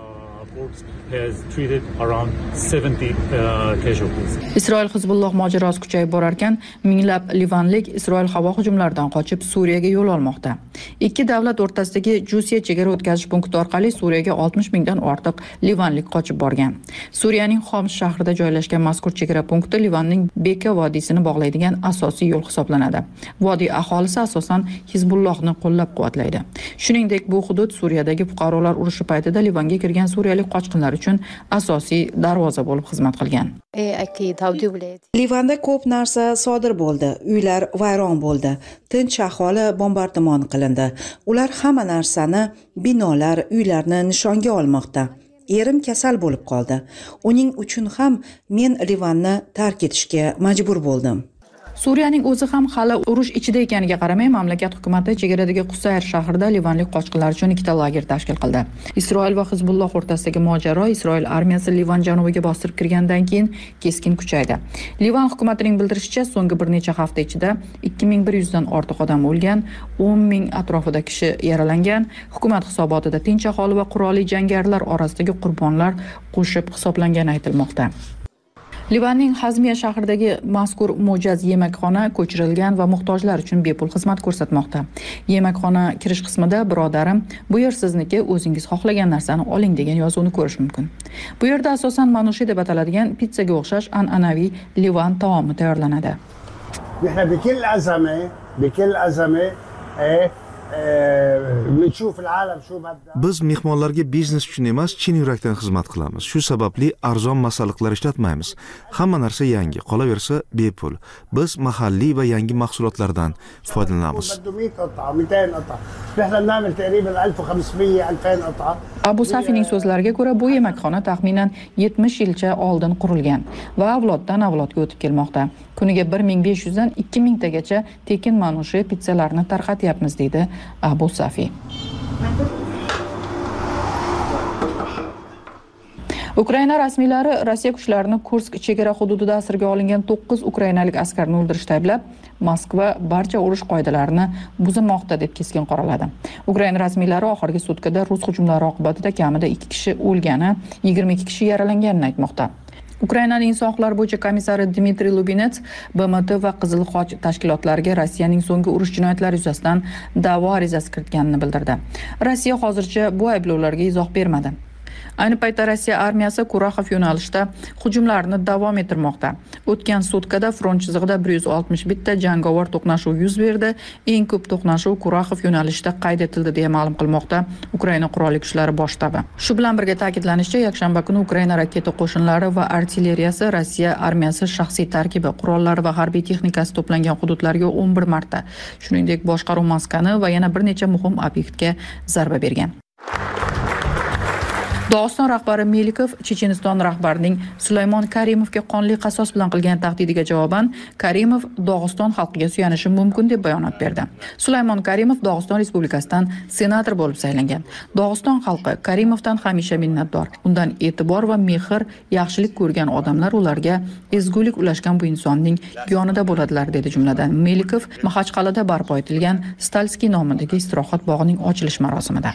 Isroil Hizbulloh mojarosi kuchayib borar ekan, minglab livanlik Isroil havo hujumlaridan qochib Suriyaga yo'l olmoqda. Ikki davlat o'rtasidagi Jusiya chegara o'tkazish punkti orqali Suriyaga oltmish mingdan ortiq livanlik qochib borgan. Suriyaning Xoms shahrida joylashgan mazkur chegara punkti Livanning Beka vodiysini bog'laydigan asosiy yo'l hisoblanadi. Vodiy aholisi asosan Hizbullohni qo'llab-quvvatlaydi. Shuningdek, bu hudud Suriyadagi fuqarolar urushi paytida Livanga kirgan suriyalik qochqinlar uchun asosiy darvoza bo'lib xizmat qilgan. Livanda ko'p narsa sodir bo'ldi. Uylar vayron bo'ldi. Tinch aholi bombardimon qilindi. Ular hamma narsani, binolar, uylarni nishonga olmoqda. Erim kasal bo'lib qoldi. Uning uchun ham men Livanni tark etishga majbur bo'ldim. Suriyaning o'zi ham hali urush ichida ekaniga qaramay, mamlakat hukumati chegaradagi Qusayr shahrida livanlik qochqinlar uchun ikkita lager tashkil qildi. Isroil va Hizbulloh o'rtasidagi mojaro Isroil armiyasi Livan janubiga bostirib kirgandan keyin keskin kuchaydi. Livan hukumatining bildirishicha, so'nggi bir necha hafta ichida ikki ming bir yuz dan ortiq odam o'lgan, o'n ming atrofida kishi yaralangan. Hukumat hisobotida tinch aholi va qurolli jangarilar orasidagi qurbonlar qo'shib hisoblangani aytilmoqda. Livanning Hazmiya shahridagi mazkur mo'jaz yemakxona ko'chirilgan va muhtojlar uchun bepul xizmat ko'rsatmoqda. Yemakxona kirish qismida birodarim, bu yer sizniki, o'zingiz xohlagan narsani oling degan yozuvni ko'rish mumkin. Bu yerda asosan manushi deb ataladigan pizzaga o'xshash an'anaviy Livan taomi tayyorlanadi. Biz mehmonlarga biznes uchun emas, chin yurakdan xizmat qilamiz. Shu sababli arzon masalliqlar ishlatmaymiz. Hamma narsa yangi, qolaversa bepul. Biz mahalliy va yangi mahsulotlardan foydalanamiz. Abu Safining so'zlariga ko'ra, bu yemakxona taxminan yetmish yilcha oldin qurilgan va avloddan avlodga o'tib kelmoqda. Kuniga bir ming besh yuz dan ikki ming tagacha tekin manushi pizzalarni tarqatyapmiz, deydi Abu Safi. Ukraina rasmiylari Rossiya kuchlarining Kursk chegara hududida asirga olingan to'qqiz ukrainalik askarni o'ldirishda ayblab, Moskva barcha urush qoidalarini buzmoqda deb keskin qoraladi. Ukraina rasmiylari oxirgi sutkada rus hujumlari oqibatida kamida ikki kishi o'lgani, yigirma ikki kishi yaralanganini aytmoqda. Ukrainaning inson huquqlari bo'yicha komissari Dmitriy Lubinets B M T va Qizil Xoch tashkilotlariga Rossiyaning so'nggi urush jinoyatlari yuzasidan da'vo arizasi kiritganini bildirdi. Rossiya hozircha bu ayblovlarga izoh bermadi. Ayni paytda Rossiya armiyasi Kuraxov yo'nalishida hujumlarni davom ettirmoqda. O'tgan sutkada front chizig'ida bir yuz oltmish bir ta jangovar to'qnashuv yuz berdi. Eng ko'p to'qnashuv Kuraxov yo'nalishida qayd etildi deya ma'lum qilmoqda Ukraina qurolli kuchlari bosh shtabi. Shu bilan birga ta'kidlanishicha, yakshanba kuni Ukraina raketa qo'shinlari va artilleriyasi Rossiya armiyasi shaxsiy tarkibi, qurollari va harbiy texnikasi to'plangan hududlarga o'n bir marta, shuningdek boshqaruv maskani va yana bir necha muhim obyektga zarba bergan. Dog'iston rahbari Melikov Checheniston rahbarining Sulaymon Karimovga qonli qasos bilan qilgan tahdidiga javoban Karimov Dog'iston xalqiga suyanishi mumkin deb bayonot berdi. Sulaymon Karimov Dog'iston Respublikasidan senator bo'lib saylangan. Dog'iston xalqi Karimovdan hamisha minnatdor. Undan e'tibor va mehr, yaxshilik ko'rgan odamlar ularga ezgulik ulashgan bu insonning yonida bo'ladilar, dedi jumladan Melikov Maxachqal'ada barpo etilgan Stalskiy nomidagi istirohat bog'ining ochilish marosimida.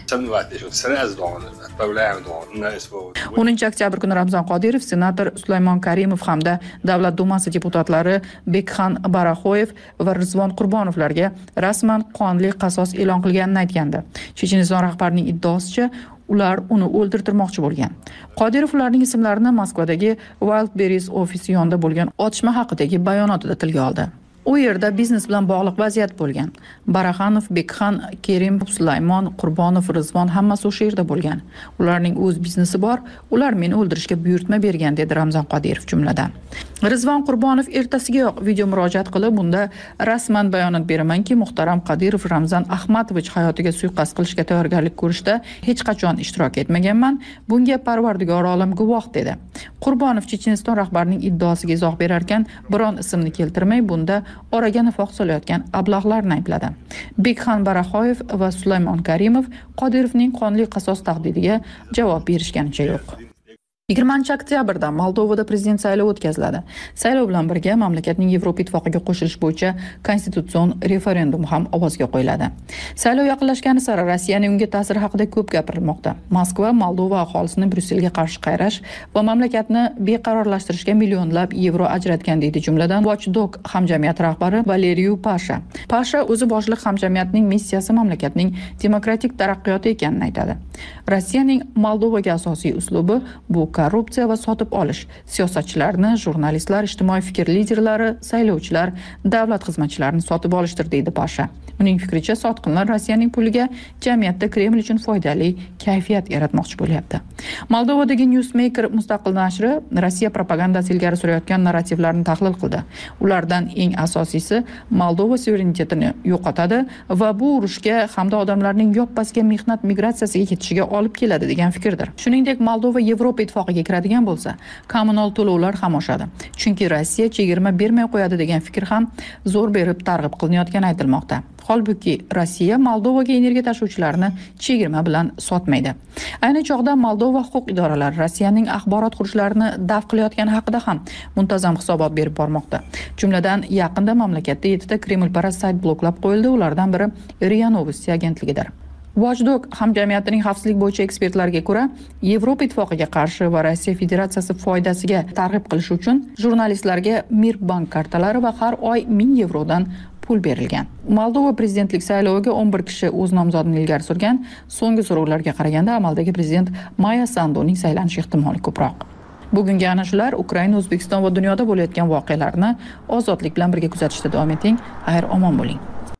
o'ninchi oktyabr kuni Ramzan Qodirov, senator Sulaymon Karimov hamda Davlat dumasi deputatlari Bekxan Baraxoyev va Rizvon Qurbonovlarga rasman qonli qasos e'lon qilganini aytgandi. Checheniston rahbarining iddaosicha, ular uni o'ldirtirmoqchi bo'lgan. Qodirov ularning ismlarini Moskvadagi Wildberries ofisi yonida bo'lgan otishma haqidagi bayonotida tilga oldi. U yerda biznes bilan bog'liq vaziyat bo'lgan. Baraxanov, Bekxan, Kerimov, Sulaymon, Qurbonov, Rizvon hammasi o'sha yerda bo'lgan. Ularning o'z biznesi bor, ular meni o'ldirishga buyurtma bergan, dedi Ramzan Qodirov jumladan. Rizvon Qurbonov ertasigayoq video murojaat qilib, bunda rasman bayonot beramanki, muhtaram Qodirov Ramzan Ahmatovich hayotiga suiqasd qilishga tayyorgarlik ko'rishda hech qachon ishtirok etmaganman. Bunga Parvardigor olam guvoh, dedi. Qurbonov Checheniston rahbarining iddaosiga izoh berar ekan, biron ismni keltirmay, bunda oraga nifoq solayotgan ablahlarni aybladi. Bekxan Baraxoyev va Sulaymon Karimov Qodirovning qonli qasos tahdidiga javob berishganicha yo'q. yigirmanchi oktyabrda Moldovada prezident saylovi o'tkaziladi. Saylov bilan birga mamlakatning Yevropa ittifoqiga qo'shilish bo'yicha konstitutsion referendum ham ovozga qo'yiladi. Saylov yaqinlashgani sari Rossiyaning unga ta'siri haqida ko'p gapirilmoqda. Moskva Moldova aholisini Bryusselga qarshi qayrash va mamlakatni beqarorlashtirishga millionlab yevro ajratgan, deydi jumladan Watchdog hamjamiyati rahbari Valeriy Pasha. Pasha o'zi boshliq hamjamiyatning missiyasi mamlakatning demokratik taraqqiyoti ekanini aytadi. Rossiyaning Moldovaga asosiy uslubi bu korrupsiya va sotib olish. Siyosatchilarni, jurnalistlar, ijtimoiy fikr liderlari, saylovchilar, davlat xizmatchilarini sotib olishdir, deydi Pasha. Uning fikricha, sotqinlar Rossiyaning puliga jamiyatda Kreml uchun foydali kayfiyat yaratmoqchi bo'lyapti. Moldovadagi Newsmaker mustaqil nashri Rossiya propagandasi ilgari surayotgan narrativlarni tahlil qildi. Ulardan eng asosiysi Moldova suverenitetini yo'qotadi va bu urushga hamda odamlarning yoppasiga mehnat migratsiyasiga ketishiga olib keladi degan fikrdir. Shuningdek, Moldova Yevropa ittifoqiga kiradigan bo'lsa, kommunal to'lovlar ham oshadi. Chunki Rossiya chegirma bermay qo'yadi degan fikr ham zo'r berib targ'ib qilinayotgani aytilmoqda. Holbuki Rossiya Moldovaga energiya tashuvchilarini chegirma bilan sotmaydi. Ayni chog'da Moldova huquq idoralari Rossiyaning axborot qurishlarini daf qilayotgani haqida ham muntazam hisobot berib bormoqda. Jumladan, yaqinda mamlakatda yettita Kremlparast sayt bloklab qo'yildi, ulardan biri RIA Novosti agentligidir. Watchdog hamjamiyatining xavfsizlik bo'yicha ekspertlariga ko'ra, Yevropa ittifoqiga qarshi va Rossiya Federatsiyasi foydasiga targ'ib qilish uchun jurnalistlarga Mirbank kartalari va har oy ming yevrodan pul berilgan. Moldova prezidentlik sayloviga o'n bir kishi o'z nomzodini ilgari surgan. So'nggi so'rovlarga qaraganda amaldagi prezident Maya Sanduning saylanish ehtimoli ko'proq. Bugungi ana shular. Ukraina, O'zbekiston va dunyoda bo'layotgan voqealarni ozodlik bilan birga kuzatishda davom eting. Xayr, omon bo'ling.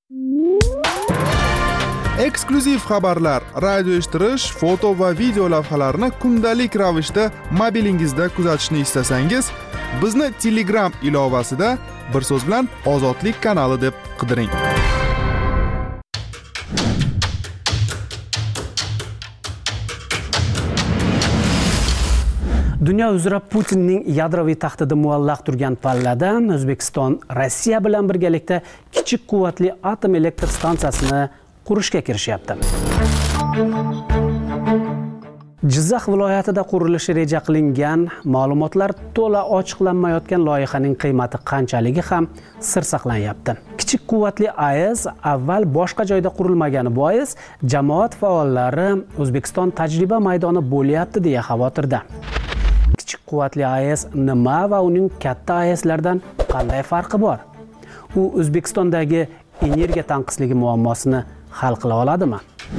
Eksklyuziv xabarlar, radio eshittirish, foto va video lavhalarni kundalik ravishda mobilingizda kuzatishni istasangiz, bizni Telegram ilovasida bir so'z bilan Ozodlik kanali deb qidiring. Dunyo uzra Putinning yadroviy tahdidi muallaq turgan pallada O'zbekiston Rossiya bilan birgalikda kichik quvvatli atom elektr stansiyasini qurishga kirishyapti. Jizzax viloyatida qurilishi reja qilingan, ma'lumotlar to'la ochiqlanmayotgan loyihaning qiymati qanchaligi ham sir saqlanyapti. Kichik quvvatli A E S avval boshqa joyda qurilmagani bois jamoat faollari O'zbekiston tajriba maydoni bo'lyapti deya xavotirda. Kichik quvvatli AES nima va uning katta AESlardan qanday farqi bor? U O'zbekistondagi energiya tanqisligi muammosini hal qila oladimi?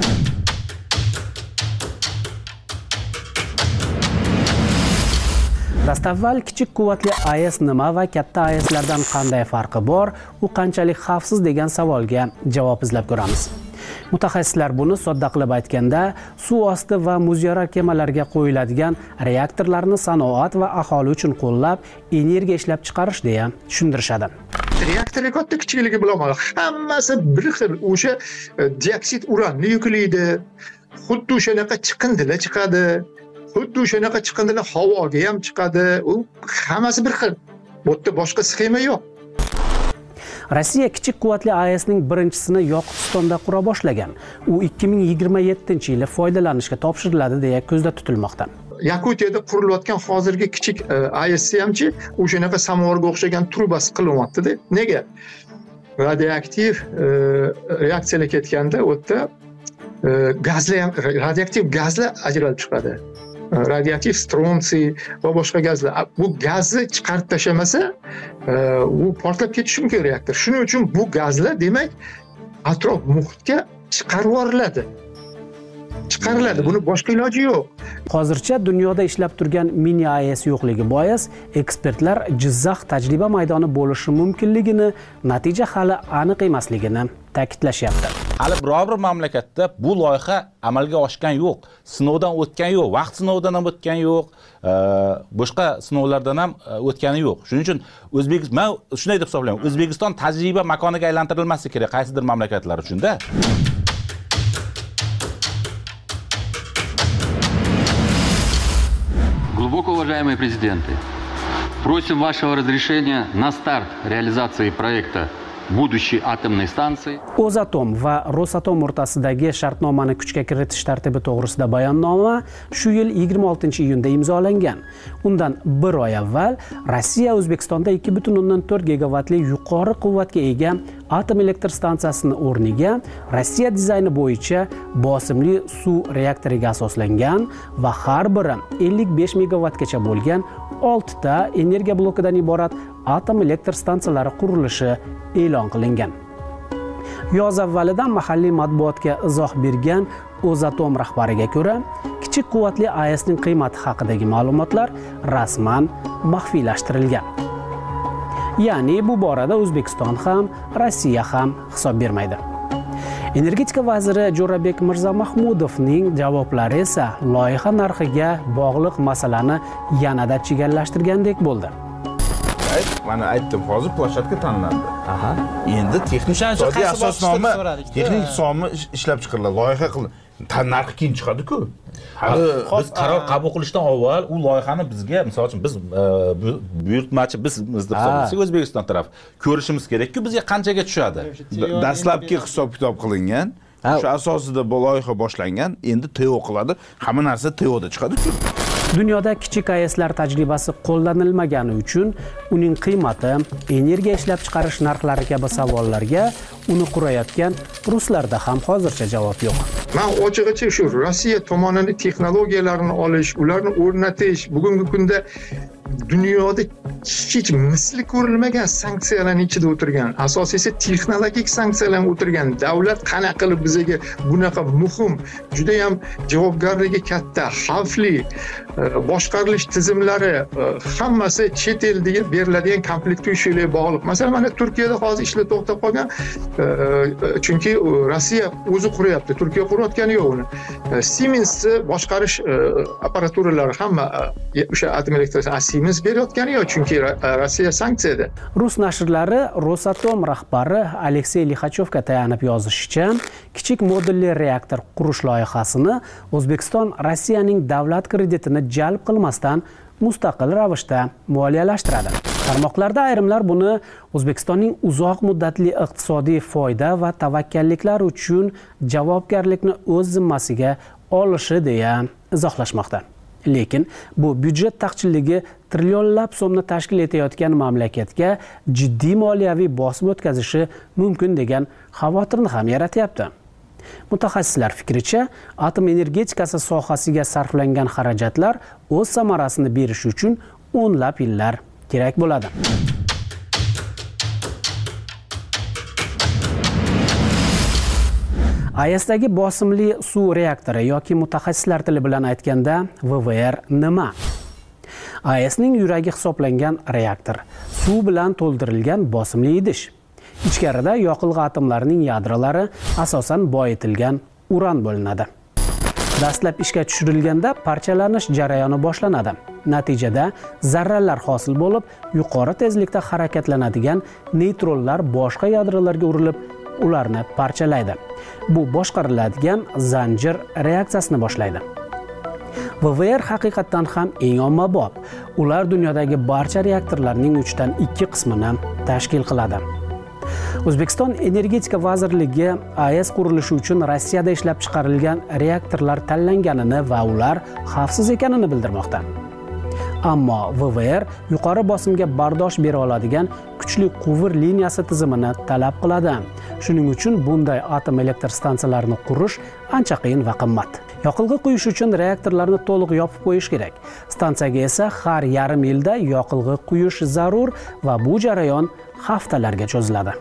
Dastavval kichik quvvatli AES nima va katta AESlardan qanday farqi bor, u qanchalik xavfsiz degan savolga javob izlab ko'ramiz. Mutaxassislar buni sodda qilib aytganda, suv osti va muzyarar kemalarga qo'yiladigan reaktorlarni sanoat va aholi uchun qo'llab, energiya ishlab chiqarish deya tushuntirishadi. Reaktor katta kichikligi bilan hammasi bir xil o'sha dioksid uranni yuklaydi. Xuddi o'shanaqa chiqindilar chiqadi. Xuddi o'shanaqa chiqindilar havoga ham chiqadi. U hammasi bir xil. Bu yerda boshqa sxema yo'q. Rossiya kichik quvvatli AESning birinchisini Yoqutistonda qura boshlagan. U ikki ming yigirma yettinchi yili foydalanishga topshiriladi deya ko'zda tutilmoqda. Yakutiyada qurilayotgan hozirgi kichik AES hamchi o'shanaqa samovarga o'xshagan trubasi qilinyapti-da. Nega? Radioaktiv reaksiyalar ketganda u yerda gazlar ham radioaktiv gazlar ajralib chiqadi. Radioaktiv stronsiy va boshqa gazlar. Bu gazni chiqarib tashlamasa, u portlab ketishi mumkin reaktor. Shuning uchun bu gazlar demak atrof muhitga chiqarib yuboriladi. Chiqariladi. Buni boshqa iloji yo'q. Hozircha dunyoda ishlab turgan mini AES yo'qligi bois, ekspertlar Jizzax tajriba maydoni bo'lishi mumkinligini, natija hali aniq emasligini ta'kidlashyapti. Hali biror bir mamlakatda bu loyiha amalga oshgan yo'q, sinovdan o'tgan yo'q, vaqt sinovidan ham o'tgan yo'q, boshqa sinovlardan ham o'tgani yo'q. Shuning uchun O'zbekiston, men shunday deb hisoblayman, O'zbekiston tajriba makoniga aylantirilmasi kerak qaysidir mamlakatlar uchun-da. Глубоко уважаемые президенты, просим вашего разрешения на старт реализации проекта будущей атомной станции. O'zatom va Rosatom o'rtasidagi shartnomani kuchga kiritish tartibi to'g'risida bayonnoma shu yil yigirma oltinchi iyunda imzolangan. Undan bir oy avval Rossiya O'zbekistonda ikki butun o'ndan to'rt gigavatli yuqori quvvatga ega atom elektr stansiyasini o'rniga Rossiya dizayni bo'yicha bosimli suv reaktoriga asoslangan va har biri ellik besh megavatgacha bo'lgan olti ta energiya blokidan iborat atom elektr stansiyalari qurilishi e'lon qilingan. Yoz avvalidan mahalliy matbuotga izoh bergan O'zatom rahbariga ko'ra, kichik quvvatli AESning qiymati haqidagi ma'lumotlar rasman maxfiylashtirilgan. Ya'ni bu borada O'zbekiston ham, Rossiya ham hisob bermaydi. Energetika vaziri Jo'rabek Mirzamahmudovning javoblari esa loyiha narxiga bog'liq masalani yanada chigallashtirgandek bo'ldi. Mana aytdim, hozir plashatka tanlandi. Aha. Endi texnik iqtisodiy asosnoma, texnik hisobni ishlab chiqariladi, loyiha qilindi. Narxi keyin chiqadi-ku. Hali biz qaror qabul qilishdan avval u loyihani bizga, misol uchun biz buyurtmachi biz deb hisoblasak O'zbekiston taraf ko'rishimiz kerak-ku, bizga qanchaga tushadi. Dastlabki hisob-kitob qilingan, shu asosida bu loyiha boshlangan, endi T O qiladi, hamma narsa T O da chiqadi-ku. Dunyoda kichik AESlar tajribasi qo'llanilmagani uchun uning qiymati, energiya ishlab chiqarish narxlari kabi savollarga uni qurayotgan ruslarda ham hozircha javob yo'q. Men ochig'icha shu Rossiya tomonidan texnologiyalarini olish, ularni o'rnatish bugungi kunda dunyoda hech misli ko'rilmagan sanksiyalarning ichida o'tirgan, asosiysi texnologik sanksiyalarga o'tirgan davlat qanaqa qilib bizga bunaqa muhim, juda ham javobgarligi katta, xavfli boshqarilish tizimlari hammasi chet elga beriladigan komplekt usullarga bog'liq. Masalan, mana Turkiyada hozir ishlar to'xtab qolgan, chunki Rossiya o'zi quryapti, Turkiya qurayotgani yo'q uni. Siemens boshqarish apparaturalari hamma o'sha atom elektr Siemens berayotgani yo'q, chunki Rossiya sanksiyada. Rus nashrlari Rosatom rahbari Aleksey Lixachovga tayanib yozishicha, kichik modulli reaktor qurish loyihasini O'zbekiston Rossiyaning davlat kreditini jalb qilmasdan mustaqil ravishda moliyalashtiradi. Tarmoqlarda ayrimlar buni O'zbekistonning uzoq muddatli iqtisodiy foyda va tavakkalliklar uchun javobgarlikni o'z zimmasiga olishi deya izohlashmoqda. Lekin bu byudjet taqchilligi trillionlab so'mni tashkil etayotgan mamlakatga jiddiy moliyaviy bosim o'tkazishi mumkin degan xavotirni ham yaratyapti. Mutaxassislar fikricha, atom energetikasi sohasiga sarflangan xarajatlar o'z samarasini berishi uchun o'nlab yillar kerak bo'ladi. A E S'dagi bosimli suv reaktori yoki mutaxassislar tili bilan aytganda V V R nima? A E S'ning yuragi hisoblangan reaktor, suv bilan to'ldirilgan bosimli idish. Ichkarida yoqilg'i atomlarining yadrolari asosan boyitilgan uran bo'linadi. Dastlab ishga tushirilganda parchalanish jarayoni boshlanadi. Natijada zarralar hosil bo'lib, yuqori tezlikda harakatlanadigan neytronlar boshqa yadrolarga urilib, ularni parchalaydi. Bu boshqariladigan zanjir reaksiyasini boshlaydi. V V R haqiqatdan ham eng ommabop. Ular dunyodagi barcha reaktorlarning uchdan ikki qismini tashkil qiladi. O'zbekiston Energetika vazirligi A E S qurilishi uchun Rossiyada ishlab chiqarilgan reaktorlar tanlanganini va ular xavfsiz ekanini bildirmoqda. Ammo V V R yuqori bosimga bardosh bera oladigan kuchli quvur liniyasi tizimini talab qiladi. Shuning uchun bunday atom elektr stansiyalarini qurish ancha qiyin va qimmat. Yoqilg'i quyish uchun reaktorlarni to'liq yopib qo'yish kerak. Stansiyaga esa har yarim yilda yoqilg'i quyish zarur va bu jarayon haftalarga cho'ziladi.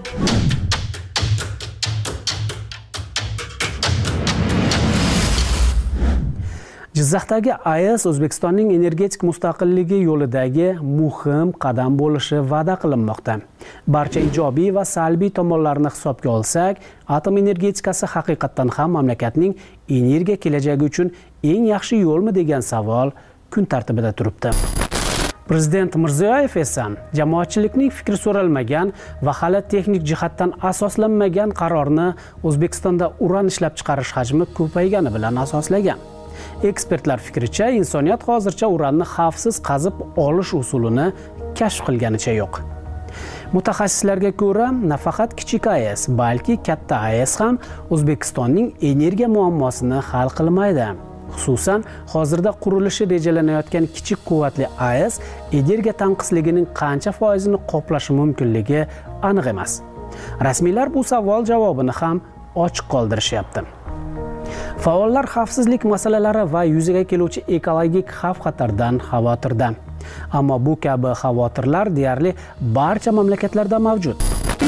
Jizzaxdagi A E S O'zbekistonning energetik mustaqilligi yo'lidagi muhim qadam bo'lishi va'da qilinmoqda. Barcha ijobiy va salbiy tomonlarni hisobga olsak, atom energetikasi haqiqatdan ham mamlakatning energiya kelajagi uchun eng yaxshi yo'lmi degan savol kun tartibida turibdi. Prezident Mirziyoyev esa jamoatchilikning fikri so'ralmagan va hali texnik jihatdan asoslanmagan qarorni O'zbekistonda uran ishlab chiqarish hajmi ko'paygani bilan asoslagan. Ekspertlar fikricha, insoniyat hozircha uranni xavfsiz qazib olish usulini kashf qilganicha yo'q. Mutaxassislarga ko'ra, nafaqat kichik A E S, balki katta A E S ham O'zbekistonning energiya muammosini hal qilmaydi. Xususan, hozirda qurilishi rejalanayotgan kichik quvvatli A E S energiya tanqisligining qancha foizini qoplashi mumkinligi aniq emas. Rasmiylar bu savol javobini ham ochiq qoldirishyapti. Faollar xavfsizlik masalalari va yuzaga keluvchi ekologik xavf-xatardan xavotirda. Ammo bu kabi xavotirlar deyarli barcha mamlakatlarda mavjud.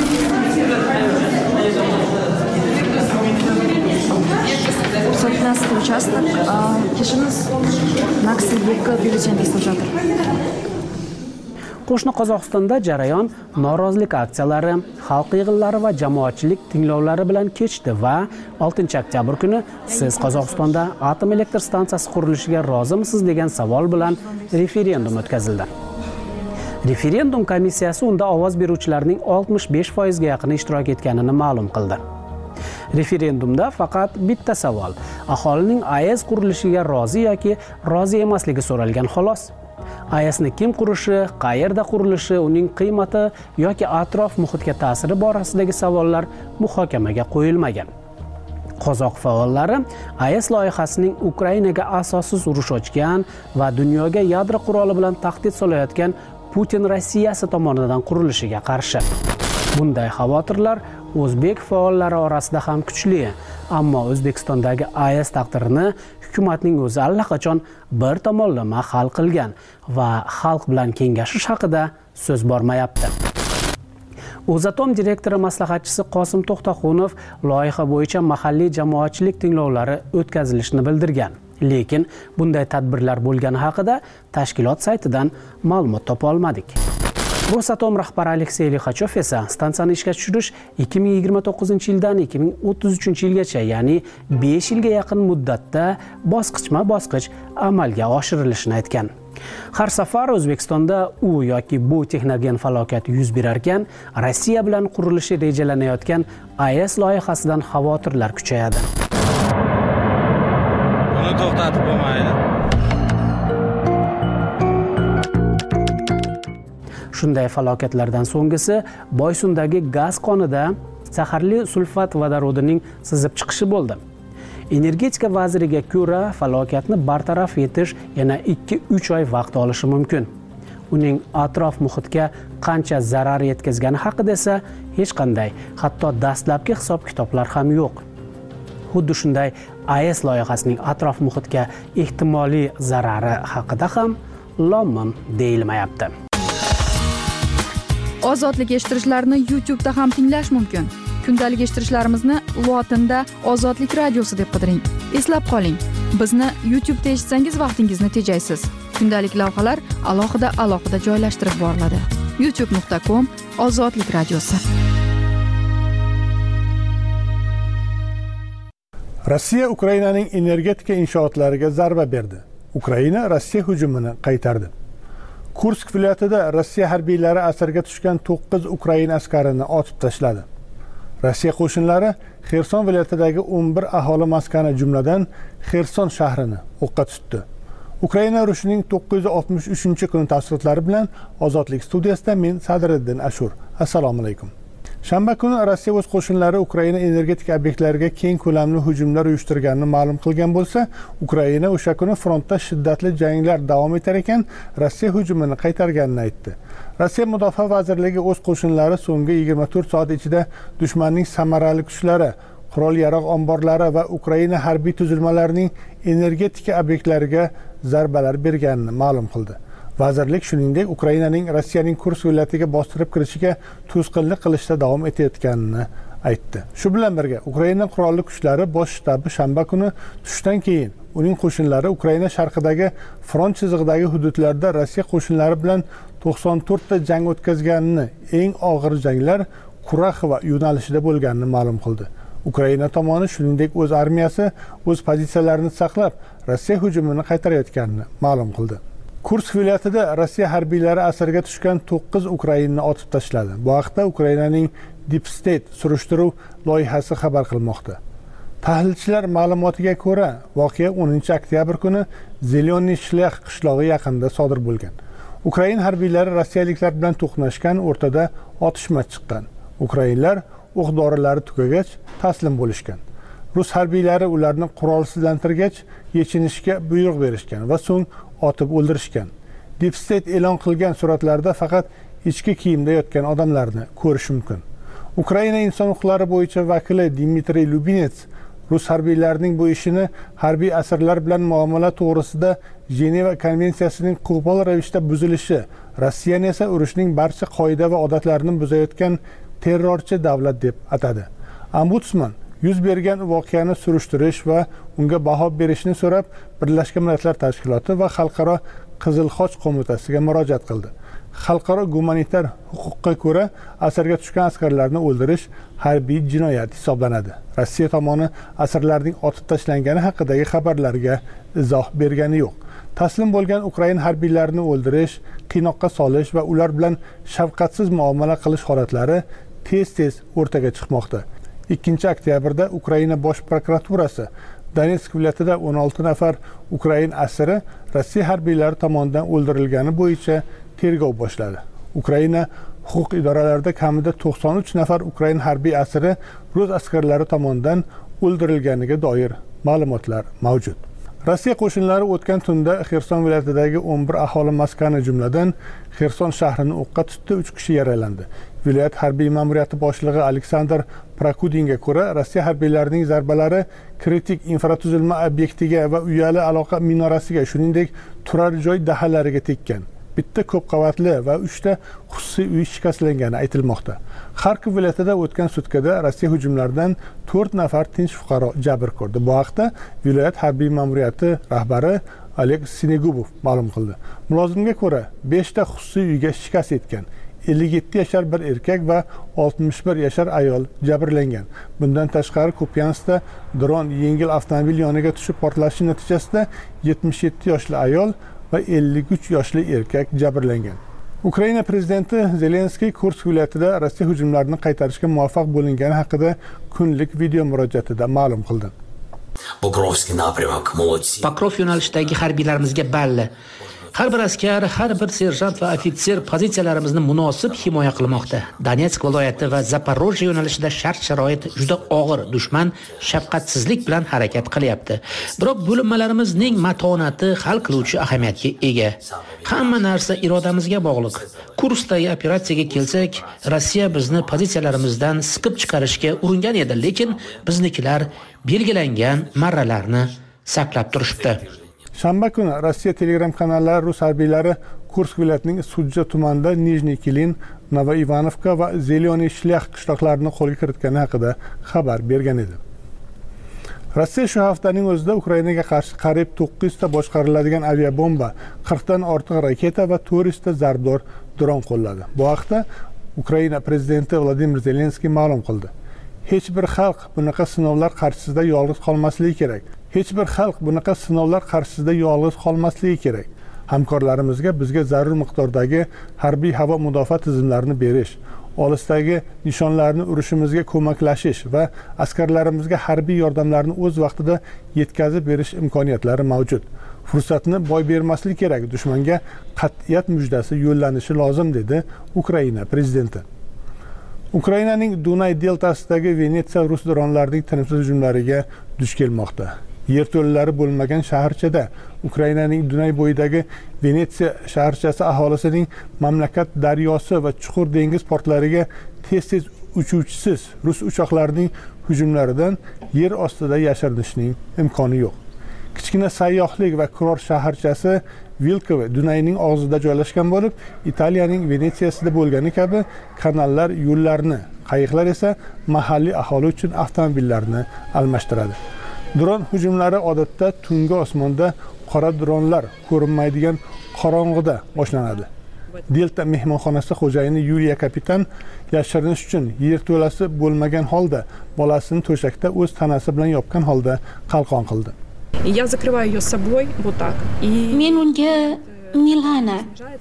пятнадцатый участок, кешimiz Maxi Bukka bюллетень tashladir. Qo'shni Qozog'istonda jarayon norozilik aksiyalari, xalq yig'inlari va jamoatchilik tinglovlari bilan kechdi va oltinchi oktyabr kuni siz Qozog'istonda atom elektr stansiyasi qurilishiga rozimisiz degan savol bilan referendum o'tkazildi. Referendum komissiyasi unda ovoz beruvchilarning oltmish besh foizga yaqini ishtirok etganini ma'lum qildi. Referendumda faqat bitta savol: aholining A E S qurilishiga rozi yoki rozi emasligi so'ralgan xolos. A E S'ni kim qurishi, qayerda qurilishi, uning qiymati yoki atrof muhitga ta'siri borasidagi savollar muhokamaga qo'yilmagan. Qozoq faollari A E S loyihasining Ukrainaga asossiz urush ochgan va dunyoga yadro quroli bilan tahdid solayotgan Putin Rossiyasi tomonidan qurilishiga qarshi. Bunday xavotirlar o'zbek faollari orasida ham kuchli, ammo O'zbekistondagi A E S taqdirini hukumatning o'zi allaqachon bir tomonlama hal qilgan va xalq bilan kengashish haqida so'z bormayapti. O'zatom direktori maslahatchisi Qosim To'xtaxonov loyiha bo'yicha mahalliy jamoatchilik tinglovlari o'tkazilishini bildirgan. Lekin bunday tadbirlar bo'lgani haqida tashkilot saytidan ma'lumot topa olmadik. Rosatom rahbari Aleksey Lixachov esa stansiyani ishga tushirish ikki ming yigirma to'qqizinchi yildan ikki ming o'ttiz uchinchi yilgacha, ya'ni besh yilga yaqin muddatda bosqichma-bosqich amalga oshirilishini aytgan. Har safar O'zbekistonda u yoki bu texnogen falokat yuz berar ekan, Rossiya bilan qurilishi rejalanayotgan A E S loyihasidan xavotirlar kuchayadi. Buni to'xtatib bo'lmaydi. Shunday falokatlardan so'nggisi Boysundagi gaz konida zaharli sulfat vodorodining sizib chiqishi bo'ldi. Energetika vaziriga ko'ra, falokatni bartaraf etish yana ikki uch oy vaqt olishi mumkin. Uning atrof muhitga qancha zarar yetkazgani haqida esa hech qanday, hatto dastlabki hisob-kitoblar ham yo'q. xuddi shunday A E S loyihasining atrof muhitga ehtimoliy zarari haqida ham lom-mim deyilmayapti. Ozodlik eshittirishlarni YouTube da ham tinglash mumkin. Kundalik eshittirishlarimizni lotinda Ozodlik radiosi deb qidiring. Eslab qoling, bizni YouTube da eshitsangiz vaqtingizni tejaysiz. Kundalik lavhalar alohida alohida joylashtirib boriladi. youtube nuqta com Ozodlik radiosi. Rossiya Ukrainaning energetika inshootlariga zarba berdi. Ukraina Rossiya hujumini qaytardi. Kursk viloyatida Rossiya harbiylari asirga tushgan to'qqiz Ukraina askarini otib tashladi. Rossiya qo'shinlari Xerson viloyatidagi o'n bir aholi maskani jumladan Xerson shahrini o'qqa tutdi. Ukraina urushining to'qqiz yuz oltmish uchinchi kuni tafsilotlari bilan Ozodlik studiyasida men Sadriddin Ashur. Assalomu alaykum. Shanba kuni Rossiya o'z qo'shinlari Ukraina energetika obyektlariga keng ko'lamli hujumlar uyushtirganini ma'lum qilgan bo'lsa, Ukraina o'sha kuni frontda shiddatli janglar davom etar ekan, Rossiya hujumini qaytarganini aytdi. Rossiya Mudofaa vazirligi o'z qo'shinlari so'nggi yigirma to'rt soat ichida dushmanning samarali kuchlari, qurol-yarog' omborlari va Ukraina harbiy tuzilmalarining energetika obyektlariga zarbalar berganini ma'lum qildi. Vazirlik shuningdek Ukrainaning Rossiyaning Kursk viloyatiga bostirib kirishiga to'sqinlik qilishda davom etayotganini aytdi. Shu bilan birga Ukraina qurolli kuchlari bosh shtabi shanba kuni tushdan keyin uning qo'shinlari Ukraina sharqidagi front chizig'idagi hududlarda Rossiya qo'shinlari bilan to'qson to'rt ta jang o'tkazganini, eng og'ir janglar Kuraxova yo'nalishida bo'lganini ma'lum qildi. Ukraina tomoni shuningdek o'z armiyasi o'z pozitsiyalarini saqlab, Rossiya hujumini qaytarayotganini ma'lum qildi. Kursk viloyatida Rossiya harbiylari asirga tushgan to'qqiz Ukrainani otib tashladi. Bu haqda Ukrainaning Deep State surishtiruv loyihasi xabar qilmoqda. Tahlilchilar ma'lumotiga ko'ra, voqea o'ninchi oktyabr kuni Zeleniy Shlях qishlog'i yaqinida sodir bo'lgan. Ukraina harbiylari rossiyaliklar bilan to'qnashgan, o'rtada otishma chiqqan. Ukrainlar o'q-dorilari tugagach taslim bo'lishgan. Rus harbiylari ularni qurolsizlantirgach, yechinishga buyruq berishgan va so'ng otib o'ldirishgan. Deep State e'lon qilgan suratlarda faqat ichki kiyimda yotgan odamlarni ko'rish mumkin. Ukraina inson huquqlari bo'yicha vakili Dmitriy Lubinets Rus harbiylarining bu ishini harbiy asirlar bilan muomala to'g'risida Jeneva konvensiyasining qo'pol ravishda buzilishi, Rossiyani esa urushning barcha qoida va odatlarini buzayotgan terrorchi davlat deb atadi. Ombudsman yuz bergan voqeani surishtirish va unga baho berishni so'rab Birlashgan Millatlar Tashkiloti va Xalqaro Qizil Xoch qo'mitasiga murojaat qildi. Xalqaro gumanitar huquqqa ko'ra asirga tushgan askarlarni o'ldirish harbiy jinoyat hisoblanadi. Rossiya tomoni asirlarning otib tashlangani haqidagi xabarlarga izoh bergani yo'q. Taslim bo'lgan Ukraina harbiylarini o'ldirish, qiynoqqa solish va ular bilan shafqatsiz muomala qilish holatlari tez-tez o'rtaga chiqmoqda. ikkinchi oktyabrda Ukraina bosh prokuraturasi Donetsk viloyatida o'n olti nafar Ukraina asiri Rossiya harbiylari tomonidan o'ldirilgani bo'yicha tergov boshladi. Ukraina huquq idoralarida kamida to'qson uch nafar Ukraina harbiy asiri Rus askarlari tomonidan o'ldirilganiga doir ma'lumotlar mavjud. Rossiya qo'shinlari o'tgan tunda Xerson viloyatidagi o'n bir aholi maskani jumladan Xerson shahrini o'qqa tutdi, uch kishi yaralandi. Viloyat harbiy ma'muriyati boshlig'i Aleksandr Prokudinga ko'ra, Rossiya harbiylarining zarbalari kritik infratuzilma obyektiga va uyali aloqa minorasiga, shuningdek turar joy dahallariga tekkan. Bitta ko'p qavatli va uchta xususiy uy shikastlangani aytilmoqda. Xarkov viloyatida o'tgan sutkada Rossiya hujumlaridan to'rt nafar tinch fuqaro jabr ko'rdi. Bu haqda viloyat harbiy ma'muriyati rahbari Oleg Sinegubov ma'lum qildi. Mulozimga ko'ra, besh ta xususiy uyga shikast yetgan. ellik yetti yashar bir erkak va oltmish bir yashar ayol jabrlangan. Bundan tashqari Kupyanskda dron yengil avtomobil yoniga tushib portlashi natijasida yetmish yetti yoshli ayol va ellik uch yoshli erkak jabrlangan. Ukraina prezidenti Zelenskiy Kursk viloyatida Rossiya hujumlarini qaytarishga muvaffaq bo'lingani haqida kunlik video murojaatida ma'lum qildi. Pokrov yo'nalishidagi harbiylarimizga balli. Har bir askar, har bir serjant va ofitser pozitsiyalarimizni munosib himoya qilmoqda. Donetsk viloyati va Zaporojye yo'nalishida shart-sharoit juda og'ir, dushman shafqatsizlik bilan harakat qilyapti. Biroq bo'linmalarimizning matonati hal qiluvchi ahamiyatga ega. Hamma narsa irodamizga bog'liq. Kursdagi operatsiyaga kelsak, Rossiya bizni pozitsiyalarimizdan siqib chiqarishga uringan edi, lekin biznikilar belgilangan marralarni saqlab turishdi. Shanba kuni Rossiya Telegram kanallari rus harbiylari Kursk viloyatining Sudja tumanida Nijniy Kilin, Novoivanovka va Zelyoniy Shlях qishloqlarini qo'lga kiritgani haqida xabar bergan edi. Rossiya shu haftaning o'zida Ukrainaga qarshi qariyb to'qqiz ta boshqariladigan aviabomba, qirq dan ortiq raketa va to'rt ta zarbdor dron qo'lladi. Bu haqda Ukraina prezidenti Vladimir Zelenskiy ma'lum qildi. Hech bir xalq bunaqa sinovlar qarshisida yolg'iz qolmasligi kerak. Hech bir xalq bunaqa sinovlar qarshisida yolg'iz qolmasligi kerak. Hamkorlarimizga bizga zarur miqdordagi harbiy havo mudofaa tizimlarini berish, olisdagi nishonlarni urishimizga ko'maklashish va askarlarimizga harbiy yordamlarni o'z vaqtida yetkazib berish imkoniyatlari mavjud. Fursatni boy bermaslik kerak, dushmanga qat'iyat mujdasi yo'llanishi lozim, dedi Ukraina prezidenti. Ukrainaning Dunay deltasidagi Venetsiya rus dronlarining tinimsiz hujumlariga duch kelmoqda. Yerto'lalari bo'lmagan shaharchada Ukrainaning Dunay bo'yidagi Venetsiya shaharchasi aholisining mamlakat daryosi va chuqur dengiz portlariga tez-tez uchuvchisiz rus uchoqlarining hujumlaridan yer ostida yashirinishning imkoni yo'q. Kichkina sayyohlik va kurort shaharchasi Vilkovo Dunayning og'zida joylashgan bo'lib, Italiyaning Venetsiyasida bo'lgani kabi kanallar yo'llarni, qayiqlar esa mahalliy aholi uchun avtomobillarni almashtiradi. Dron hujumlari odatda tungi osmonda qora dronlar ko'rinmaydigan qorong'ida boshlanadi. Delta mehmonxonasi xo'jayini Yuliya Kapitan yashirinish uchun yerto'lasi bo'lmagan holda bolasini to'shakda o'z tanasi bilan yopgan holda qalqon qildi. Я закрываю ее собой вот так. И Men unga Milana.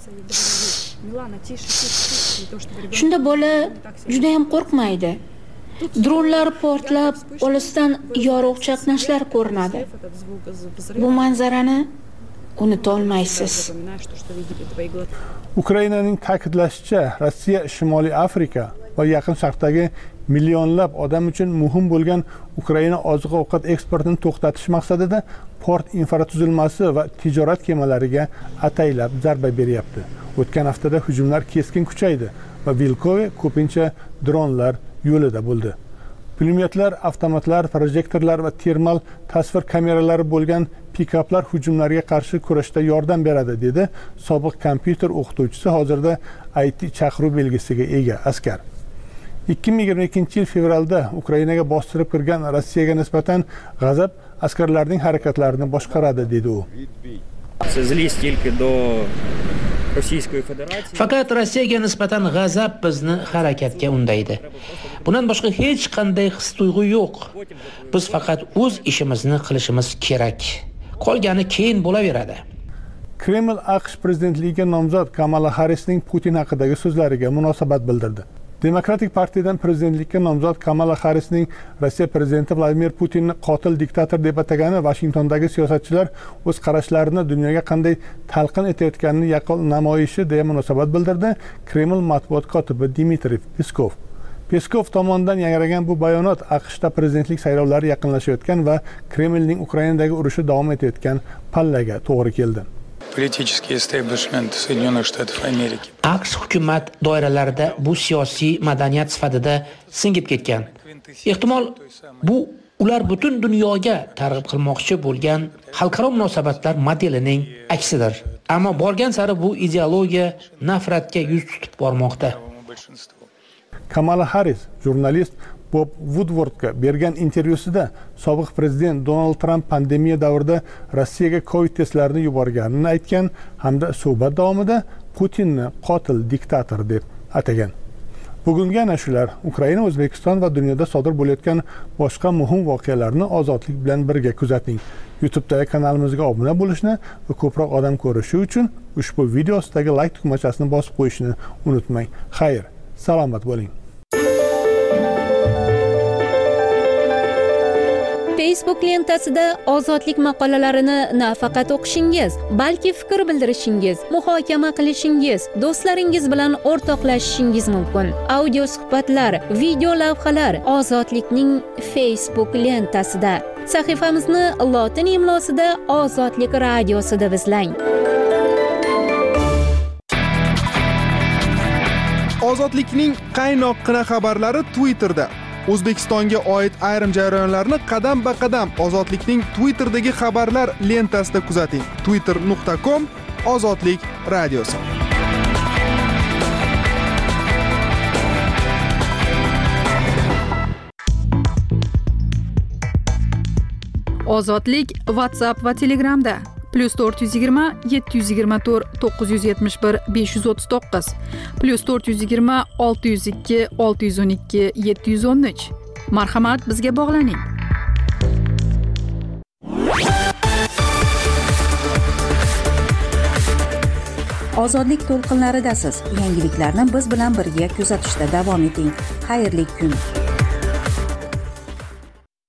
Shunda bola juda ham qo'rqmaydi. Dronlar portlab, olisdan yorug' chaqnashlar ko'rinadi. Bu manzarani unuta olmaysiz. Ukrainaning ta'kidlashicha, Rossiya Shimoliy Afrika va Yaqin Sharqdagi millionlab odam uchun muhim bo'lgan Ukraina oziq-ovqat eksportini to'xtatish maqsadida port infratuzilmasi va tijorat kemalariga ataylab zarba beryapti. O'tgan haftada hujumlar keskin kuchaydi va Vilkovo ko'pincha dronlar yo'lida bo'ldi. Pulemyotlar, avtomatlar, projektorlar va termal tasvir kameralari bo'lgan pikaplar hujumlarga qarshi kurashda yordam beradi, dedi sobiq kompyuter o'qituvchisi, hozirda I T chaqiruv belgisiga ega askar. ikki ming yigirma ikkinchi yil fevralda Ukrainaga bostirib kirgan Rossiyaga nisbatan g'azab askarlarning harakatlarini boshqaradi, dedi u. Faqat Rossiyaga nisbatan g'azab bizni harakatga undaydi. Bundan boshqa hech qanday his-tuyg'u yo'q. Biz faqat o'z ishimizni qilishimiz kerak. Qolgani keyin bo'laveradi. Kreml AQSh prezidentligiga nomzod Kamala Harrisning Putin haqidagi so'zlariga munosabat bildirdi. Demokratik partiyadan prezidentlikka nomzod Kamala Harrisning Rossiya prezidenti Vladimir Putinni qotil diktator deb atagani Vashingtondagi siyosatchilar o'z qarashlarini dunyoga qanday talqin etayotganini yaqqol namoyishi deya munosabat bildirdi Kreml matbuot kotibi Dmitriy Peskov. Peskov tomonidan yangragan bu bayonot AQShda prezidentlik saylovlari yaqinlashayotgan va Kremlning Ukrainadagi urushi davom etayotgan pallaga to'g'ri keldi. Политический истеблишмент Соединенных Штатов Америки. AQSh hukumat doiralarida bu siyosiy madaniyat sifatida singib ketgan. Ehtimol bu ular butun dunyoga targ'ib qilmoqchi bo'lgan xalqaro munosabatlar modelining aksidir. Ammo borgan sari bu ideologiya nafratga yuz tutib bormoqda. Kamala Harris jurnalist Bob Woodwardga bergan intervyusida sobiq prezident Donald Trump pandemiya davrida Rossiyaga Covid testlarini yuborganini aytgan hamda suhbat davomida Putinni qotil diktator deb atagan. Bugungi ana shular Ukraina, O'zbekiston va dunyoda sodir bo'layotgan boshqa muhim voqealarni ozodlik bilan birga kuzating. YouTube'dagi kanalimizga obuna bo'lishni va ko'proq odam ko'rishi uchun ushbu video ostidagi like tugmachasini bosib qo'yishni unutmang. Xayr, salomat bo'ling. Facebook lentasida ozodlik maqolalarini nafaqat o'qishingiz, balki fikr bildirishingiz, muhokama qilishingiz, do'stlaringiz bilan o'rtoqlashishingiz mumkin. Audio suhbatlar, video lavhalar ozodlikning Facebook lentasida. Sahifamizni lotin imlosida Ozodlik radiosi deb izlang. Ozodlikning qaynoqqina xabarlari Twitterda. O'zbekistonga oid ayrim jarayonlarni qadam-ba-qadam Ozodlikning Twitterdagi xabarlar lentasida kuzating. twitter nuqta com Ozodlik radiosi. Ozodlik WhatsApp va Telegramda plus to'rt yuz yigirma yetti yuz yigirma to'rt to'qqiz yuz yetmish bir besh yuz o'ttiz to'qqiz plus to'rt yuz yigirma olti yuz ikki olti yuz o'n ikki yetti yuz o'n uch. Marhamat, bizga bog'laning. Ozodlik to'lqinlaridasiz. Yangiliklarni biz bilan birga kuzatishda davom eting. Xayrli kun.